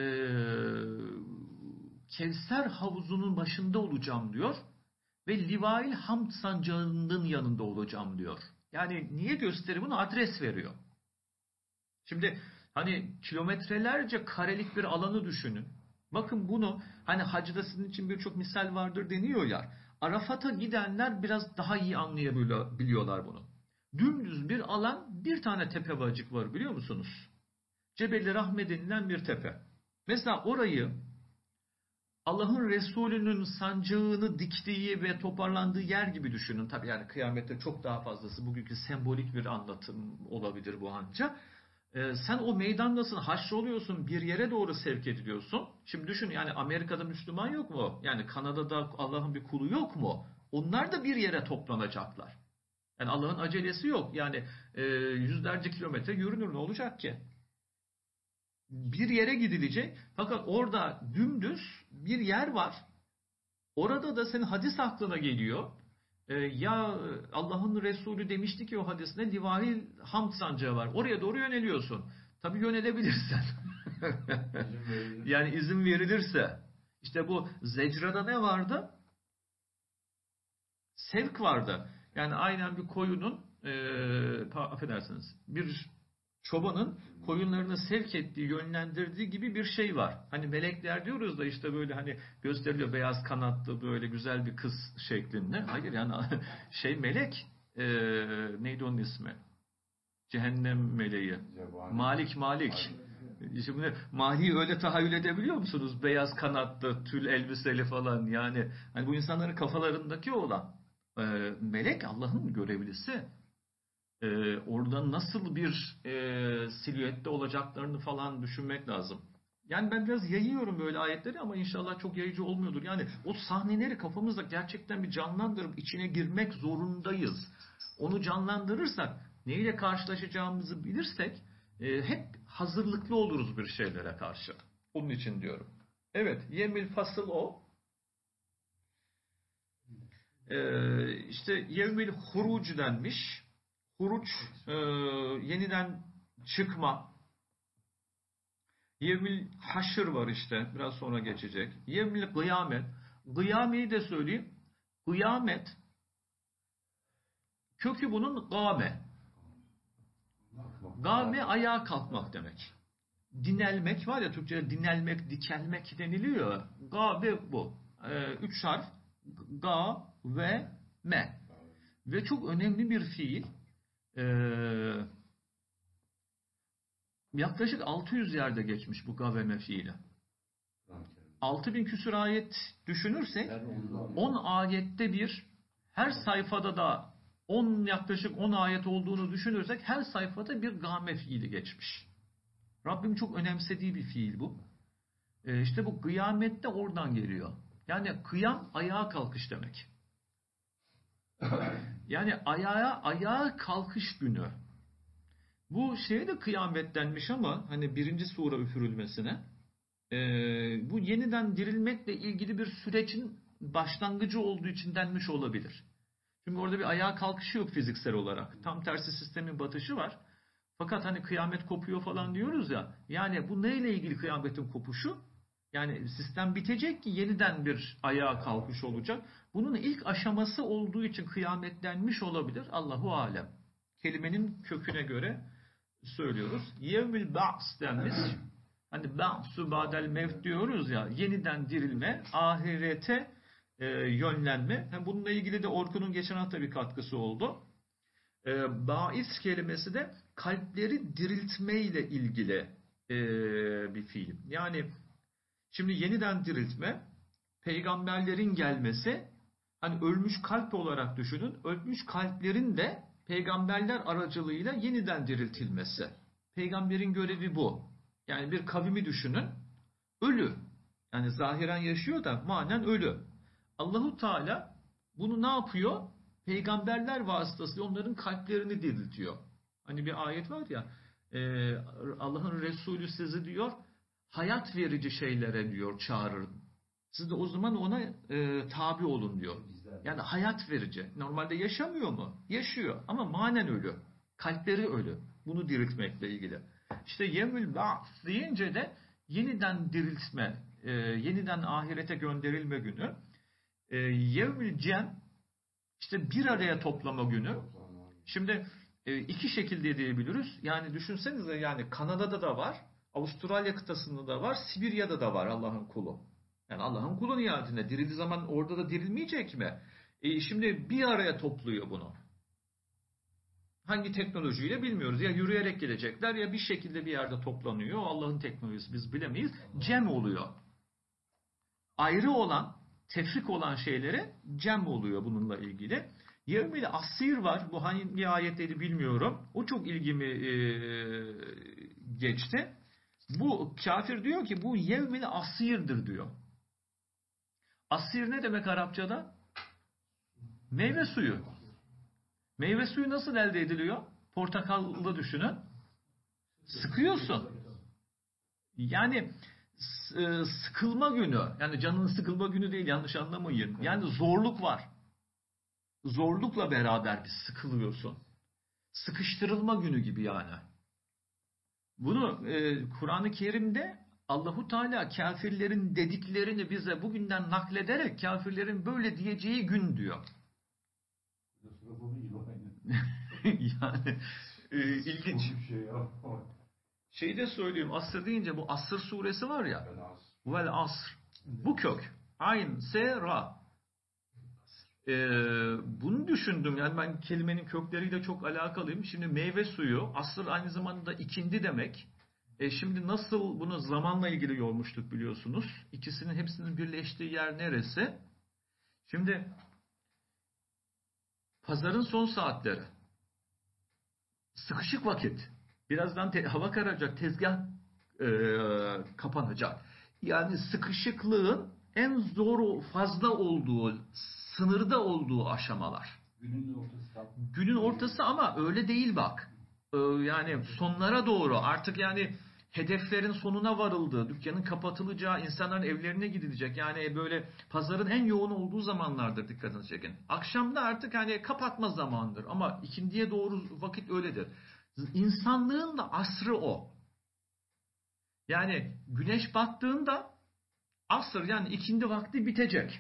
Kevser havuzunun başında olacağım diyor. Ve Livail Hamd sancağının yanında olacağım diyor. Yani niye gösteriyor bunu? Adres veriyor. Şimdi hani kilometrelerce karelik bir alanı düşünün. Bakın bunu hani hacda sizin için birçok misal vardır deniyor ya. Arafat'a gidenler biraz daha iyi anlayabiliyorlar bunu. Dümdüz bir alan, bir tane tepe vacık var biliyor musunuz? Cebel-i Rahme denilen bir tepe. Mesela orayı Allah'ın Resulü'nün sancağını diktiği ve toparlandığı yer gibi düşünün. Tabii yani kıyamette çok daha fazlası. Bugünkü sembolik bir anlatım olabilir bu anca. Ee, sen o meydandasın, haşroluyorsun, bir yere doğru sevk ediliyorsun. Şimdi düşün yani Amerika'da Müslüman yok mu? Yani Kanada'da Allah'ın bir kulu yok mu? Onlar da bir yere toplanacaklar. Yani Allah'ın acelesi yok. Yani e, yüzlerce kilometre yürünür, ne olacak ki? Bir yere gidilecek. Fakat orada dümdüz bir yer var. Orada da senin hadis aklına geliyor. Ee, ya Allah'ın Resulü demişti ki o hadisine Livahil Hamd sancağı var. Oraya doğru yöneliyorsun. Tabii yönelebilirsen. Yani izin verilirse. İşte bu Zecra'da ne vardı? Sevk vardı. Yani aynen bir koyunun e, affedersiniz bir çobanın koyunlarını sevk ettiği, yönlendirdiği gibi bir şey var. Hani melekler diyoruz da işte böyle hani gösteriliyor beyaz kanatlı böyle güzel bir kız şeklinde. Hayır yani şey melek e, neydi onun ismi? Cehennem meleği. Malik Malik. Şimdi Mali'yi öyle tahayyül edebiliyor musunuz? Beyaz kanatlı, tül elbiseli falan yani. Hani bu insanların kafalarındaki olan e, melek Allah'ın görevlisi. Ee, orada nasıl bir e, silüette olacaklarını falan düşünmek lazım. Yani ben biraz yayıyorum böyle ayetleri ama inşallah çok yayıcı olmuyordur. Yani o sahneleri kafamızda gerçekten bir canlandırıp içine girmek zorundayız. Onu canlandırırsak, neyle karşılaşacağımızı bilirsek e, hep hazırlıklı oluruz bir şeylere karşı. Onun için diyorum. Evet, yemil fasıl o. Ee, işte yevmil huruc denmiş. Huruç e, yeniden çıkma. Yevmil haşr var işte. Biraz sonra geçecek. Yevmil kıyamet. Kıyameyi de söyleyeyim. Kıyamet kökü bunun gâme. Gâme ayağa kalkmak demek. Dinelmek var ya Türkçe'de dinelmek, dikelmek deniliyor. Gâbe bu. E, üç harf. Ga ve me. Ve çok önemli bir fiil. Ee, yaklaşık altı yüz yerde geçmiş bu gaveme fiili. altı bin küsur ayet düşünürsek on ayette bir, her sayfada da on yaklaşık on ayet olduğunu düşünürsek her sayfada bir game fiili geçmiş. Rabbim çok önemsediği bir fiil bu. Ee, işte bu kıyamet de oradan geliyor. Yani kıyam ayağa kalkış demek. Yani ayağa ayağa kalkış günü. Bu şeye de kıyamet denmiş ama hani birinci sura üfürülmesine e, bu yeniden dirilmekle ilgili bir sürecin başlangıcı olduğu için denmiş olabilir. Çünkü orada bir ayağa kalkışı yok fiziksel olarak. Tam tersi sistemin batışı var. Fakat hani kıyamet kopuyor falan diyoruz ya. Yani bu neyle ilgili kıyametin kopuşu? Yani sistem bitecek ki yeniden bir ayağa kalkış olacak. Bunun ilk aşaması olduğu için kıyamet denmiş olabilir. Allahu alem. Kelimenin köküne göre söylüyoruz. Yevmil ba's denmiş. Hani ba'su ba'del mevt diyoruz ya. Yeniden dirilme, ahirete e, yönlenme. Yani bununla ilgili de Orkun'un geçen hafta bir katkısı oldu. E, ba'is kelimesi de kalpleri diriltmeyle ilgili e, bir fiil. Yani şimdi yeniden diriltme, peygamberlerin gelmesi, hani ölmüş kalp olarak düşünün, ölmüş kalplerin de peygamberler aracılığıyla yeniden diriltilmesi. Peygamberin görevi bu. Yani bir kavimi düşünün, ölü. Yani zahiren yaşıyor da manen ölü. Allahu Teala bunu ne yapıyor? Peygamberler vasıtasıyla onların kalplerini diriltiyor. Hani bir ayet var ya, e, Allah'ın Resulü sizi diyor hayat verici şeylere diyor çağırır. Siz de o zaman ona e, tabi olun diyor. Yani hayat verici. Normalde yaşamıyor mu? Yaşıyor ama manen ölü. Kalpleri ölü. Bunu diriltmekle ilgili. İşte yevmül ba'th deyince de yeniden diriltme, e, yeniden ahirete gönderilme günü. E, yevmül cem işte bir araya toplama günü. Şimdi e, iki şekilde diyebiliriz. Yani düşünsenize, yani Kanada'da da var, Avustralya kıtasında da var, Sibirya'da da var Allah'ın kulu. Yani Allah'ın kulu nihayetinde dirildiği zaman orada da dirilmeyecek mi? E şimdi bir araya topluyor bunu. Hangi teknolojiyle bilmiyoruz. Ya yürüyerek gelecekler ya bir şekilde bir yerde toplanıyor. Allah'ın teknolojisi, biz bilemeyiz. Cem oluyor. Ayrı olan, tefrik olan şeylere cem oluyor bununla ilgili. Yevmil asir var. Bu hangi ayetteydi bilmiyorum. O çok ilgimi e, geçti. Bu kafir diyor ki bu yevmil asirdir diyor. Asir ne demek Arapçada? Meyve suyu. Meyve suyu nasıl elde ediliyor? Portakallı düşünün. Sıkıyorsun. Yani sıkılma günü. Yani canının sıkılma günü değil, yanlış anlamayın. Yani zorluk var. Zorlukla beraber bir sıkılıyorsun. Sıkıştırılma günü gibi yani. Bunu e, Kur'an-ı Kerim'de Allahu Teala kafirlerin dediklerini bize bugünden naklederek kafirlerin böyle diyeceği gün diyor. Yani e, ilginç. Şeyi de söyleyeyim, asır deyince bu Asr suresi var ya. Vel asr. Bu kök. Ayn, se, ra. Ee, bunu düşündüm. Yani ben kelimenin kökleriyle çok alakalıyım. Şimdi meyve suyu, asır aynı zamanda ikindi demek. E şimdi nasıl bunu zamanla ilgili yormuştuk biliyorsunuz. İkisinin hepsinin birleştiği yer neresi? Şimdi pazarın son saatleri. Sıkışık vakit. Birazdan te- hava kararacak, tezgah e, kapanacak. Yani sıkışıklığın en zor, fazla olduğu, sınırda olduğu aşamalar. Günün ortası. Günün ortası ama öyle değil bak. Ee, yani sonlara doğru artık yani hedeflerin sonuna varıldığı, dükkanın kapatılacağı, insanların evlerine gidilecek. Yani böyle pazarın en yoğun olduğu zamanlardır, dikkatinizi çekin. Akşamda artık hani kapatma zamanıdır ama ikindiye doğru vakit öyledir. İnsanlığın da asrı o. Yani güneş battığında asır yani ikindi vakti bitecek.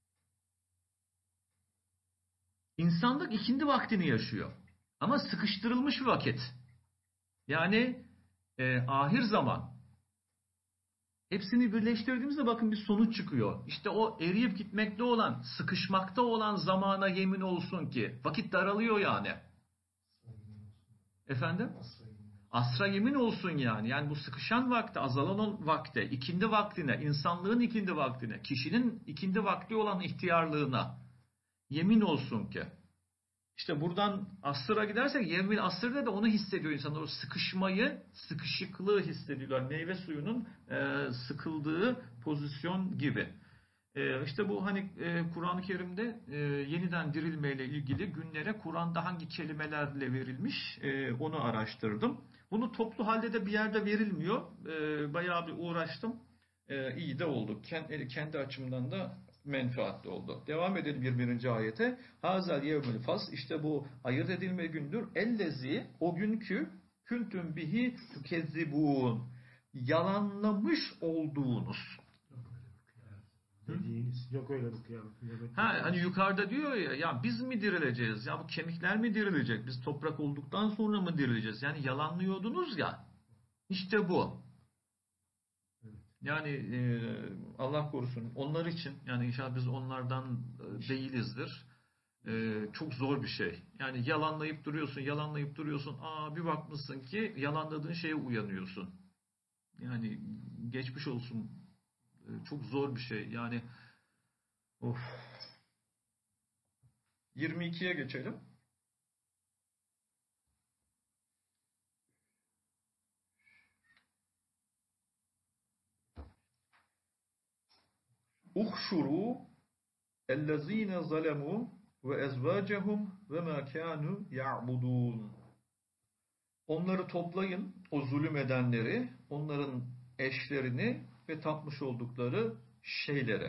İnsanlık ikindi vaktini yaşıyor. Ama sıkıştırılmış bir vakit. Yani e, ahir zaman. Hepsini birleştirdiğimizde bakın bir sonuç çıkıyor. İşte o eriyip gitmekte olan, sıkışmakta olan zamana yemin olsun ki. Vakit daralıyor yani. Efendim? Asra yemin olsun yani. Yani bu sıkışan vakte, azalan o vakte, ikindi vaktine, insanlığın ikindi vaktine, kişinin ikindi vakti olan ihtiyarlığına yemin olsun ki. İşte buradan asıra gidersek yevmil asırda da onu hissediyor insanlar. O sıkışmayı, sıkışıklığı hissediyorlar. Meyve suyunun e, sıkıldığı pozisyon gibi. E, işte bu hani e, Kur'an-ı Kerim'de e, yeniden dirilmeyle ilgili günlere Kur'an'da hangi kelimelerle verilmiş e, onu araştırdım. Bunu toplu halde de bir yerde verilmiyor. E, bayağı bir uğraştım. E, iyi de oldu. Kendi, kendi açımdan da menfaatli oldu. Devam edelim yirminci ayete. Hazel yevmül fas, işte bu ayırt edilme gündür. Ellezi, o günkü küntüm bihi tükezzibun, yalanlamış olduğunuz. Dediğiniz. Yok öyle bir kıyamet. Kıyamet Ha, yok. hani yukarıda diyor ya, ya biz mi dirileceğiz? Ya bu kemikler mi dirilecek? Biz toprak olduktan sonra mı dirileceğiz? Yani yalanlıyordunuz ya. İşte bu. Yani e, Allah korusun onlar için, yani inşallah biz onlardan e, değilizdir. E, çok zor bir şey. Yani yalanlayıp duruyorsun, yalanlayıp duruyorsun. Aa, bir bakmışsın ki yalanladığın şeye uyanıyorsun. Yani geçmiş olsun. E, çok zor bir şey. Yani of. yirmi ikiye geçelim. Uhşuru ellezine zalemu ve ezvacehum ve ma kanu ya'budun. Onları toplayın, o zulüm edenleri, onların eşlerini ve tapmış oldukları şeyleri.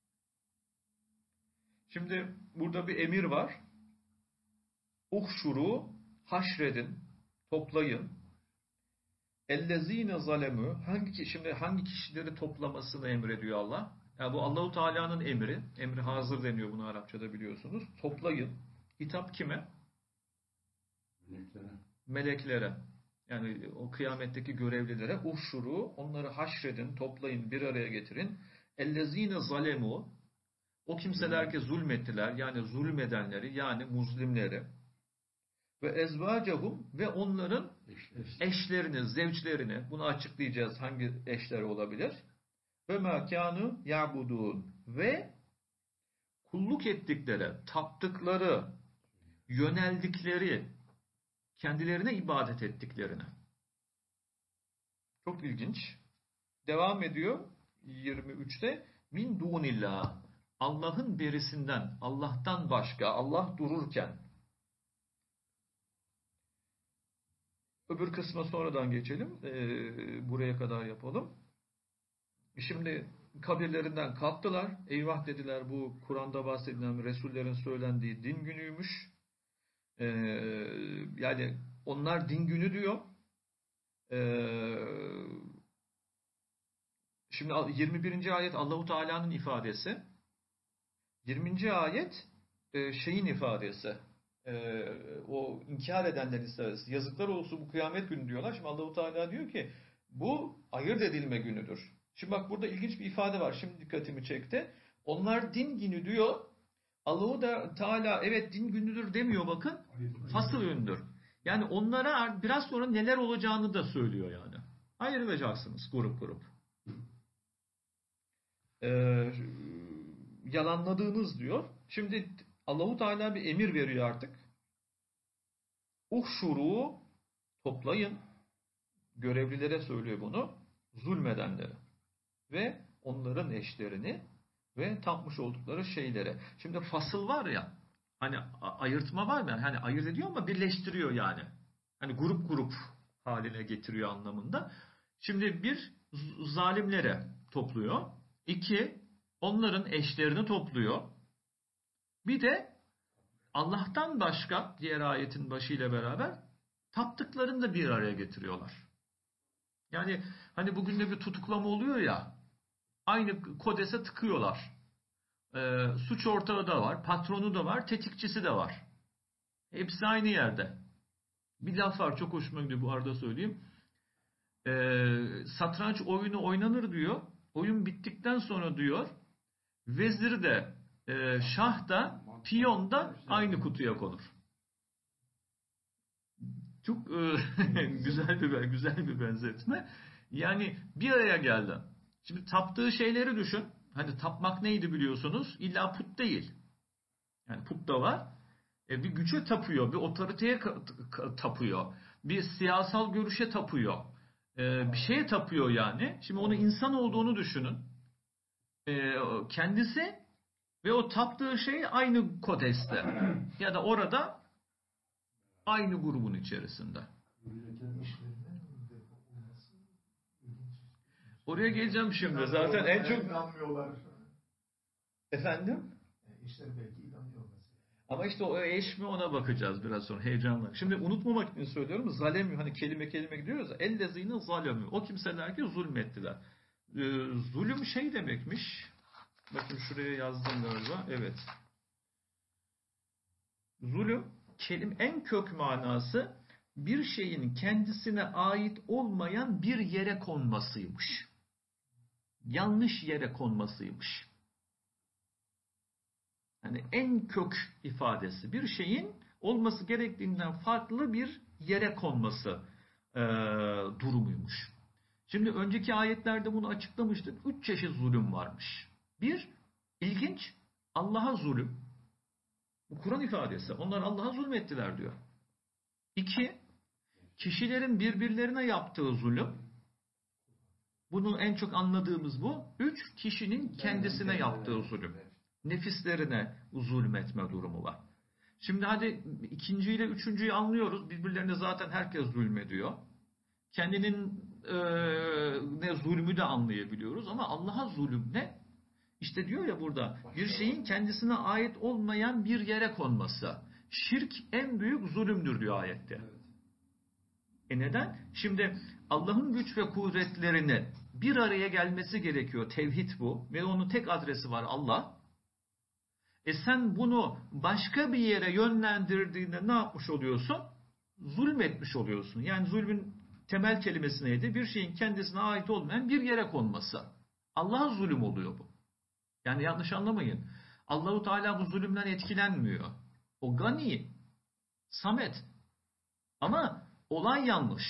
Şimdi burada bir emir var. Uhşuru, haşredin, toplayın. Ellezine zalemü, hangi şimdi hangi kişileri toplamasını emrediyor Allah? Yani bu Allahu Teala'nın emri. Emri hazır deniyor buna Arapçada, biliyorsunuz. Toplayın. Hitap kime? Meleklere. Meleklere. Yani o kıyametteki görevlilere uhşuru, onları haşredin, toplayın, bir araya getirin. Ellezine zalemu, o kimseler ki zulmettiler, yani zulmedenleri, yani muzlimleri. Ve ezvacehum, ve onların eşlerini, zevçlerini, bunu açıklayacağız hangi eşleri olabilir. Ve mâ kânû ya'budûn, ve kulluk ettikleri, taptıkları, yöneldikleri, kendilerine ibadet ettiklerini. Çok ilginç. Devam ediyor yirmi üçte. Min dunillah. Allah'ın berisinden, Allah'tan başka, Allah dururken. Öbür kısma sonradan geçelim. Ee, buraya kadar yapalım. Şimdi kabirlerinden kalktılar. Eyvah dediler, bu Kur'an'da bahsedilen Resullerin söylendiği din günüymüş. Ee, yani onlar din günü diyor. Ee, şimdi yirmi birinci ayet Allahu Teala'nın ifadesi. yirminci ayet e, şeyin ifadesi. E, o inkar edenlerin ifadesi. Yazıklar olsun bu kıyamet günü diyorlar. Şimdi Allahu Teala diyor ki bu ayırt edilme günüdür. Şimdi bak burada ilginç bir ifade var. Şimdi dikkatimi çekti. Onlar din günü diyor. Allahu da Teala evet din günüdür demiyor, bakın. Fasıl gündür. Yani onlara biraz sonra neler olacağını da söylüyor yani. Ayrılacaksınız grup grup. Ee, yalanladığınız diyor. Şimdi Allahu Teala bir emir veriyor artık. Uhşuru, toplayın. Görevlilere söylüyor bunu. Zulmedenleri. Ve onların eşlerini ve tapmış oldukları şeylere. Şimdi fasıl var ya, hani ayırtma var ya, hani ayırt ediyor ama birleştiriyor yani. Hani grup grup haline getiriyor anlamında. Şimdi bir, zalimlere topluyor. İki, onların eşlerini topluyor. Bir de Allah'tan başka, diğer ayetin başıyla beraber taptıklarını da bir araya getiriyorlar. Yani hani bugün de bir tutuklama oluyor ya, aynı kodese tıkıyorlar. Ee, suç ortağı da var, patronu da var, tetikçisi de var. Hepsi aynı yerde. Bir laf var, çok hoşuma gidiyor, bu arada söyleyeyim. Ee, satranç oyunu oynanır diyor. Oyun bittikten sonra diyor, vezir de, e, şah da, piyon da aynı kutuya konur. Çok e, güzel bir güzel bir benzetme. Yani bir araya geldi. Şimdi taptığı şeyleri düşün. Hani tapmak neydi biliyorsunuz? İlla put değil. Yani put da var. E, bir güce tapıyor, bir otoriteye tapıyor, bir siyasal görüşe tapıyor, e, bir şeye tapıyor yani. Şimdi onun insan olduğunu düşünün. E, kendisi ve o taptığı şey aynı kodeste ya da orada aynı grubun içerisinde. Oraya geleceğim şimdi. Zaten en çok... Efendim? İşler belki inanıyor mesela. Ama işte o eş mi, ona bakacağız biraz sonra heyecanla. Şimdi unutmamak için söylüyorum. Zalemü, hani kelime kelime gidiyoruz ya. Ellezine zalemü. O kimseler ki zulmettiler. Ee, zulüm şey demekmiş. Bakın şuraya yazdım galiba. Evet. Zulüm, kelim en kök manası bir şeyin kendisine ait olmayan bir yere konmasıymış. Yanlış yere konmasıymış. Yani en kök ifadesi bir şeyin olması gerektiğinden farklı bir yere konması e, durumuymuş. Şimdi önceki ayetlerde bunu açıklamıştık. Üç çeşit zulüm varmış. Bir, ilginç, Allah'a zulüm. Bu Kur'an ifadesi. Onlar Allah'a zulmettiler diyor. İki, kişilerin birbirlerine yaptığı zulüm. Bunu en çok anladığımız bu. Üç, kişinin kendisine yaptığı zulüm. Nefislerine zulmetme durumu var. Şimdi hadi ikinciyle üçüncüyü anlıyoruz. Birbirlerine zaten herkes zulmediyor. Kendinin e, ne zulmü de anlayabiliyoruz ama Allah'a zulüm ne? İşte diyor ya burada, bir şeyin kendisine ait olmayan bir yere konması. Şirk en büyük zulümdür diyor ayette. E neden? Şimdi Allah'ın güç ve kudretlerinin bir araya gelmesi gerekiyor. Tevhid bu. Ve onun tek adresi var, Allah. E sen bunu başka bir yere yönlendirdiğinde ne yapmış oluyorsun? Zulmetmiş oluyorsun. Yani zulmün temel kelimesi neydi? Bir şeyin kendisine ait olmayan bir yere konması. Allah'a zulüm oluyor bu. Yani yanlış anlamayın. Allahu Teala bu zulümden etkilenmiyor. O gani, samet. Ama olay yanlış.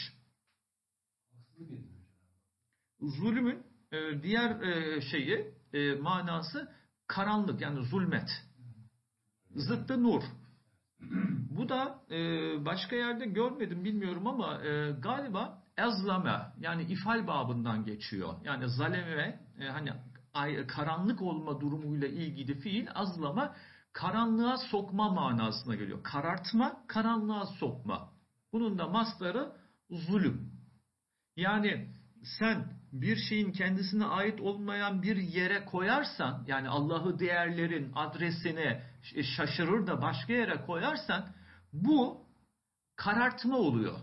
Zulümün e, diğer e, şeyi, e, manası karanlık, yani zulmet. Zıttı nur. Bu da e, başka yerde görmedim, bilmiyorum ama e, galiba ezlame, yani ifal babından geçiyor. Yani zaleme, e, hani ay, karanlık olma durumuyla ilgili fiil azlama, karanlığa sokma manasına geliyor. Karartma, karanlığa sokma. Bunun da mastarı zulüm. Yani sen bir şeyin kendisine ait olmayan bir yere koyarsan, yani Allah'ı değerlerin adresini şaşırır da başka yere koyarsan, bu karartma oluyor.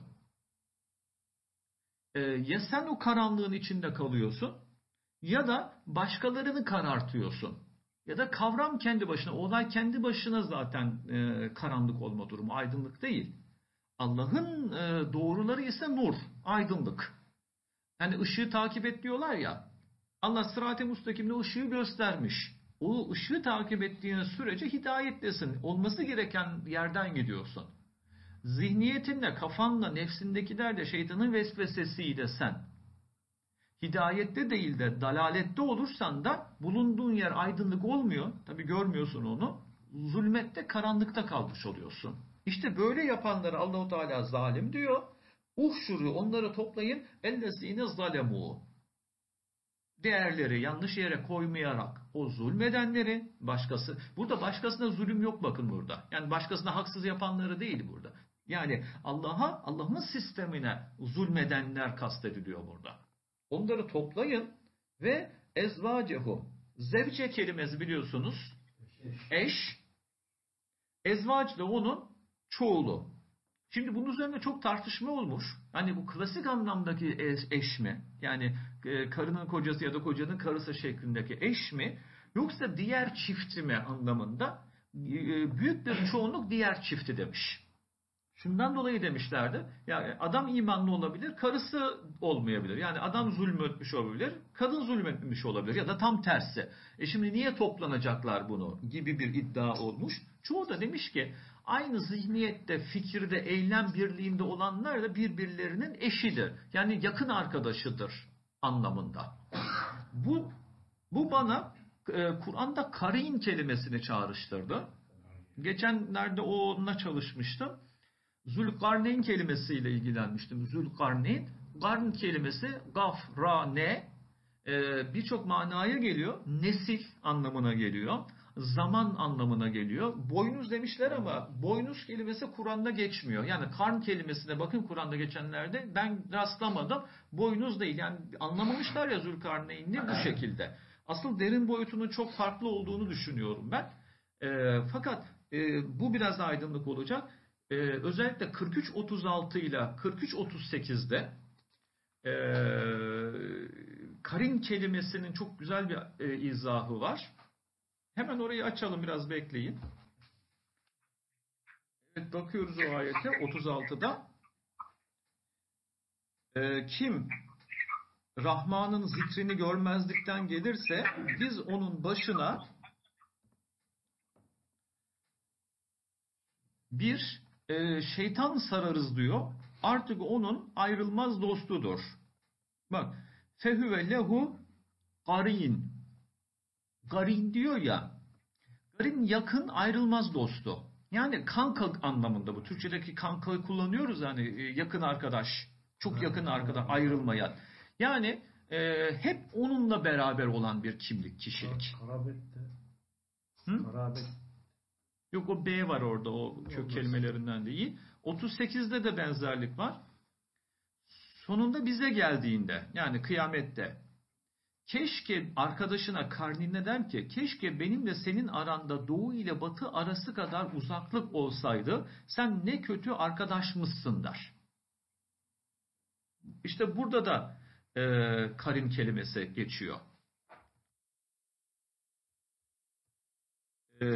Ee, ya sen o karanlığın içinde kalıyorsun, ya da başkalarını karartıyorsun. Ya da kavram kendi başına, olay kendi başına zaten e, karanlık olma durumu, aydınlık değil. Allah'ın e, doğruları ise nur, aydınlık. Yani ışığı takip et diyorlar ya. Allah sırat-ı müstakimde ışığı göstermiş. O ışığı takip ettiğin sürece hidayettesin. Olması gereken yerden gidiyorsun. Zihniyetinle, kafanla, nefsindekilerle, şeytanın vesvesesiyle sen hidayette değil de dalalette olursan da bulunduğun yer aydınlık olmuyor. Tabi görmüyorsun onu. Zulmette, karanlıkta kalmış oluyorsun. İşte böyle yapanlara Allah-u Teala zalim diyor. Uhşuru, onları toplayın. Ellezine zalemu. Değerleri yanlış yere koymayarak o zulmedenleri, başkası, burada başkasına zulüm yok bakın burada. Yani başkasına haksız yapanları değil burada. Yani Allah'a, Allah'ın sistemine zulmedenler kastediliyor burada. Onları toplayın ve ezvacehu. Zevce kelimesi biliyorsunuz. Eş. Ezvac da onun çoğulu. Şimdi bunun üzerine çok tartışma olmuş. Hani bu klasik anlamdaki eş, eş mi? Yani e, karının kocası ya da kocanın karısı şeklindeki eş mi? Yoksa diğer çifti mi anlamında? E, büyük bir çoğunluk diğer çifti demiş. Şundan dolayı demişlerdi. Yani adam imanlı olabilir, karısı olmayabilir. Yani adam zulmetmiş olabilir, kadın zulmetmiş olabilir ya da tam tersi. E şimdi niye toplanacaklar bunu gibi bir iddia olmuş. Çoğu da demiş ki aynı zihniyette, fikirde, eylem birliğinde olanlar da birbirlerinin eşidir. Yani yakın arkadaşıdır anlamında. Bu bu bana e, Kur'an'da karin kelimesini çağrıştırdı. Geçenlerde onunla çalışmıştım. Zülkarneyn kelimesiyle ilgilenmiştim. Zülkarneyn, karn kelimesi gaf, ra, ne e, birçok manaya geliyor. Nesil anlamına geliyor. Zaman anlamına geliyor. Boynuz demişler ama boynuz kelimesi Kur'an'da geçmiyor. Yani karn kelimesine bakın Kur'an'da geçenlerde ben rastlamadım. Boynuz değil. Yani anlamamışlar ya Zülkarneyn'i bu şekilde. Asıl derin boyutunun çok farklı olduğunu düşünüyorum ben. E, fakat e, bu biraz aydınlık olacak. Ee, özellikle kırk üç otuz altı ile kırk üç otuz sekizde e, karin kelimesinin çok güzel bir e, izahı var. Hemen orayı açalım, biraz bekleyin. Evet, bakıyoruz o ayete otuz altıda. E, kim Rahman'ın zikrini görmezlikten gelirse biz onun başına bir e, şeytan sararız diyor. Artık onun ayrılmaz dostudur. Bak, fehüve lehu garin. Garin diyor ya. Garin yakın, ayrılmaz dostu. Yani kanka anlamında bu. Türkçedeki kankayı kullanıyoruz, hani yakın arkadaş. Çok yakın arkadaş, ayrılmayan. Yani e, hep onunla beraber olan bir kimlik, kişilik. Karabette. Hı? Karabet. Yok, o B var orada, o kök kelimelerinden değil. otuz sekizde de benzerlik var. Sonunda bize geldiğinde, yani kıyamette, keşke arkadaşına, karnine der ki, keşke benimle senin aranda doğu ile batı arası kadar uzaklık olsaydı, sen ne kötü arkadaşmışsın der. İşte burada da e, karin kelimesi geçiyor. E,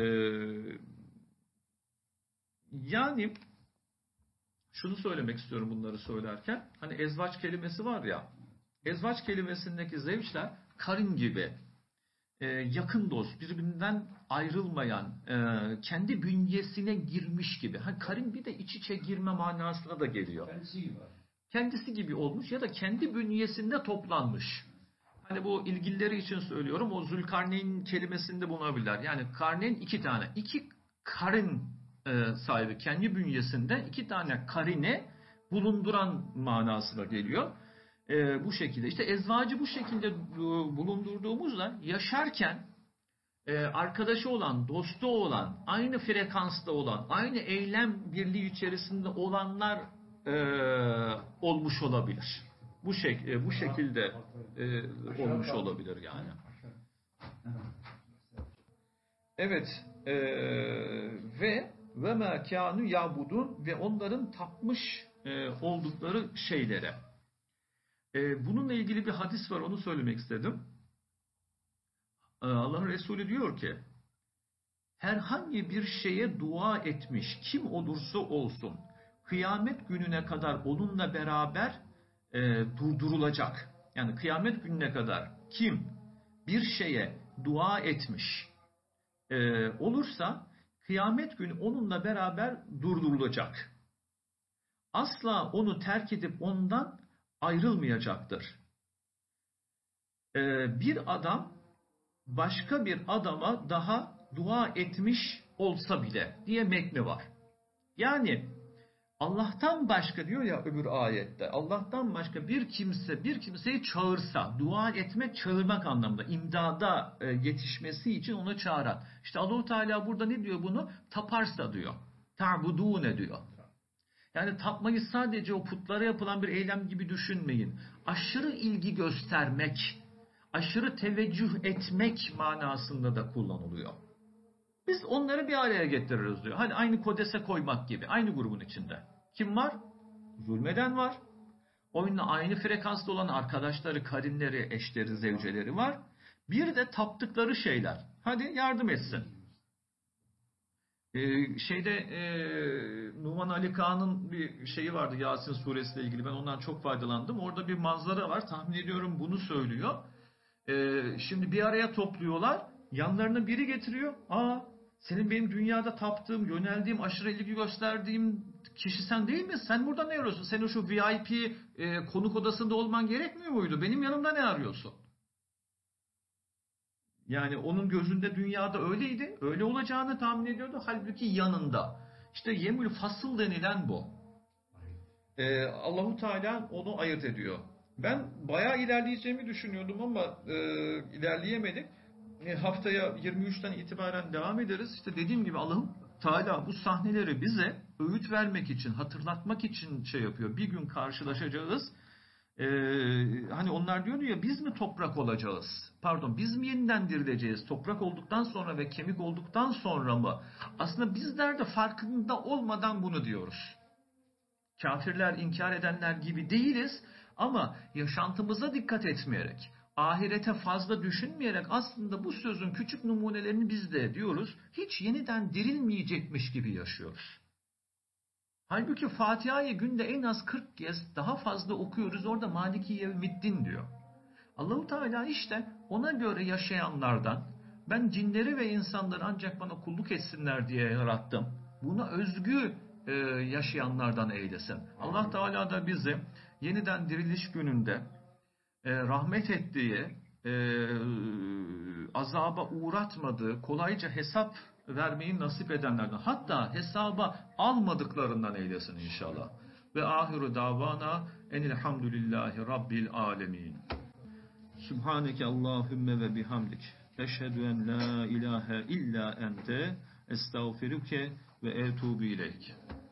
yani şunu söylemek istiyorum bunları söylerken, hani ezvaç kelimesi var ya, ezvaç kelimesindeki zevçler karin gibi, e, yakın dost, birbirinden ayrılmayan, e, kendi bünyesine girmiş gibi. Hani karin bir de iç içe girme manasına da geliyor. Kendisi gibi. Kendisi gibi olmuş ya da kendi bünyesinde toplanmış. Hani bu ilgilileri için söylüyorum, o Zülkarneyn kelimesinde bulunabilirler. Yani karneyn iki tane, iki karin e, sahibi, kendi bünyesinde iki tane karine bulunduran manasına geliyor. E, bu şekilde. İşte ezvacı bu şekilde e, bulundurduğumuzda yaşarken e, arkadaşı olan, dostu olan, aynı frekansta olan, aynı eylem birliği içerisinde olanlar e, olmuş olabilir. Bu şek e, bu şekilde e, olmuş olabilir yani. Evet, e, ve ve ma kanu yabudun, ve onların tapmış e, oldukları şeylere. E, bununla ilgili bir hadis var, onu söylemek istedim. E, Allah'ın Resulü diyor ki, herhangi bir şeye dua etmiş kim olursa olsun, kıyamet gününe kadar onunla beraber e, durdurulacak. Yani kıyamet gününe kadar kim bir şeye dua etmiş e, olursa, kıyamet günü onunla beraber durdurulacak. Asla onu terk edip ondan ayrılmayacaktır. E, bir adam başka bir adama daha dua etmiş olsa bile diye metni var. Yani Allah'tan başka diyor ya öbür ayette, Allah'tan başka bir kimse bir kimseyi çağırsa, dua etmek, çağırmak anlamında, imdada yetişmesi için onu çağıran. İşte Allah-u Teala burada ne diyor bunu? Taparsa diyor. Ta'budûne diyor. Yani tapmayı sadece o putlara yapılan bir eylem gibi düşünmeyin. Aşırı ilgi göstermek, aşırı teveccüh etmek manasında da kullanılıyor. Biz onları bir araya getiririz diyor. Hani aynı kodese koymak gibi, aynı grubun içinde. Kim var? Zulmeden var. Onunla aynı frekansta olan arkadaşları, karinleri, eşleri, zevceleri var. Bir de taptıkları şeyler. Hadi yardım etsin. Ee, şeyde e, Numan Ali Kağan'ın bir şeyi vardı Yasin suresiyle ilgili. Ben ondan çok faydalandım. Orada bir manzara var. Tahmin ediyorum bunu söylüyor. Ee, şimdi bir araya topluyorlar. Yanlarına biri getiriyor. Aa, senin benim dünyada taptığım, yöneldiğim, aşırı ilgi gösterdiğim kişi sen değil mi? Sen burada ne arıyorsun? Senin şu V I P e, konuk odasında olman gerekmiyor muydu? Benim yanımda ne arıyorsun? Yani onun gözünde dünyada öyleydi. Öyle olacağını tahmin ediyordu. Halbuki yanında. İşte yemül fasıl denilen bu. Ee, Allahu Teala onu ayırt ediyor. Ben bayağı ilerleyeceğimi düşünüyordum ama e, ilerleyemedik. E, haftaya yirmi üçten itibaren devam ederiz. İşte dediğim gibi Allah'ım Teala bu sahneleri bize öğüt vermek için, hatırlatmak için şey yapıyor. Bir gün karşılaşacağız. Ee, hani onlar diyor ya, biz mi toprak olacağız? Pardon, biz mi yeniden dirileceğiz? Toprak olduktan sonra ve kemik olduktan sonra mı? Aslında bizler de farkında olmadan bunu diyoruz. Kafirler, inkar edenler gibi değiliz ama yaşantımıza dikkat etmeyerek, ahirete fazla düşünmeyerek aslında bu sözün küçük numunelerini biz de diyoruz. Hiç yeniden dirilmeyecekmiş gibi yaşıyoruz. Halbuki Fatiha'yı günde en az kırk kez daha fazla okuyoruz. Orada Maliki Yevmiddin diyor. Allah-u Teala işte ona göre yaşayanlardan, ben cinleri ve insanları ancak bana kulluk etsinler diye yarattım, buna özgü e, yaşayanlardan eylesin. Allah Teala da bizi yeniden diriliş gününde e, rahmet ettiği, e, azaba uğratmadığı, kolayca hesap vermeyi nasip edenlerden, hatta hesaba almadıklarından eylesin inşallah. Ve ahiru davana enilhamdülillahi rabbil alemin. Subhaneke Allahümme ve bihamdik. Eşhedü en la ilahe illa ente estağfiruke ve etubu ileyk.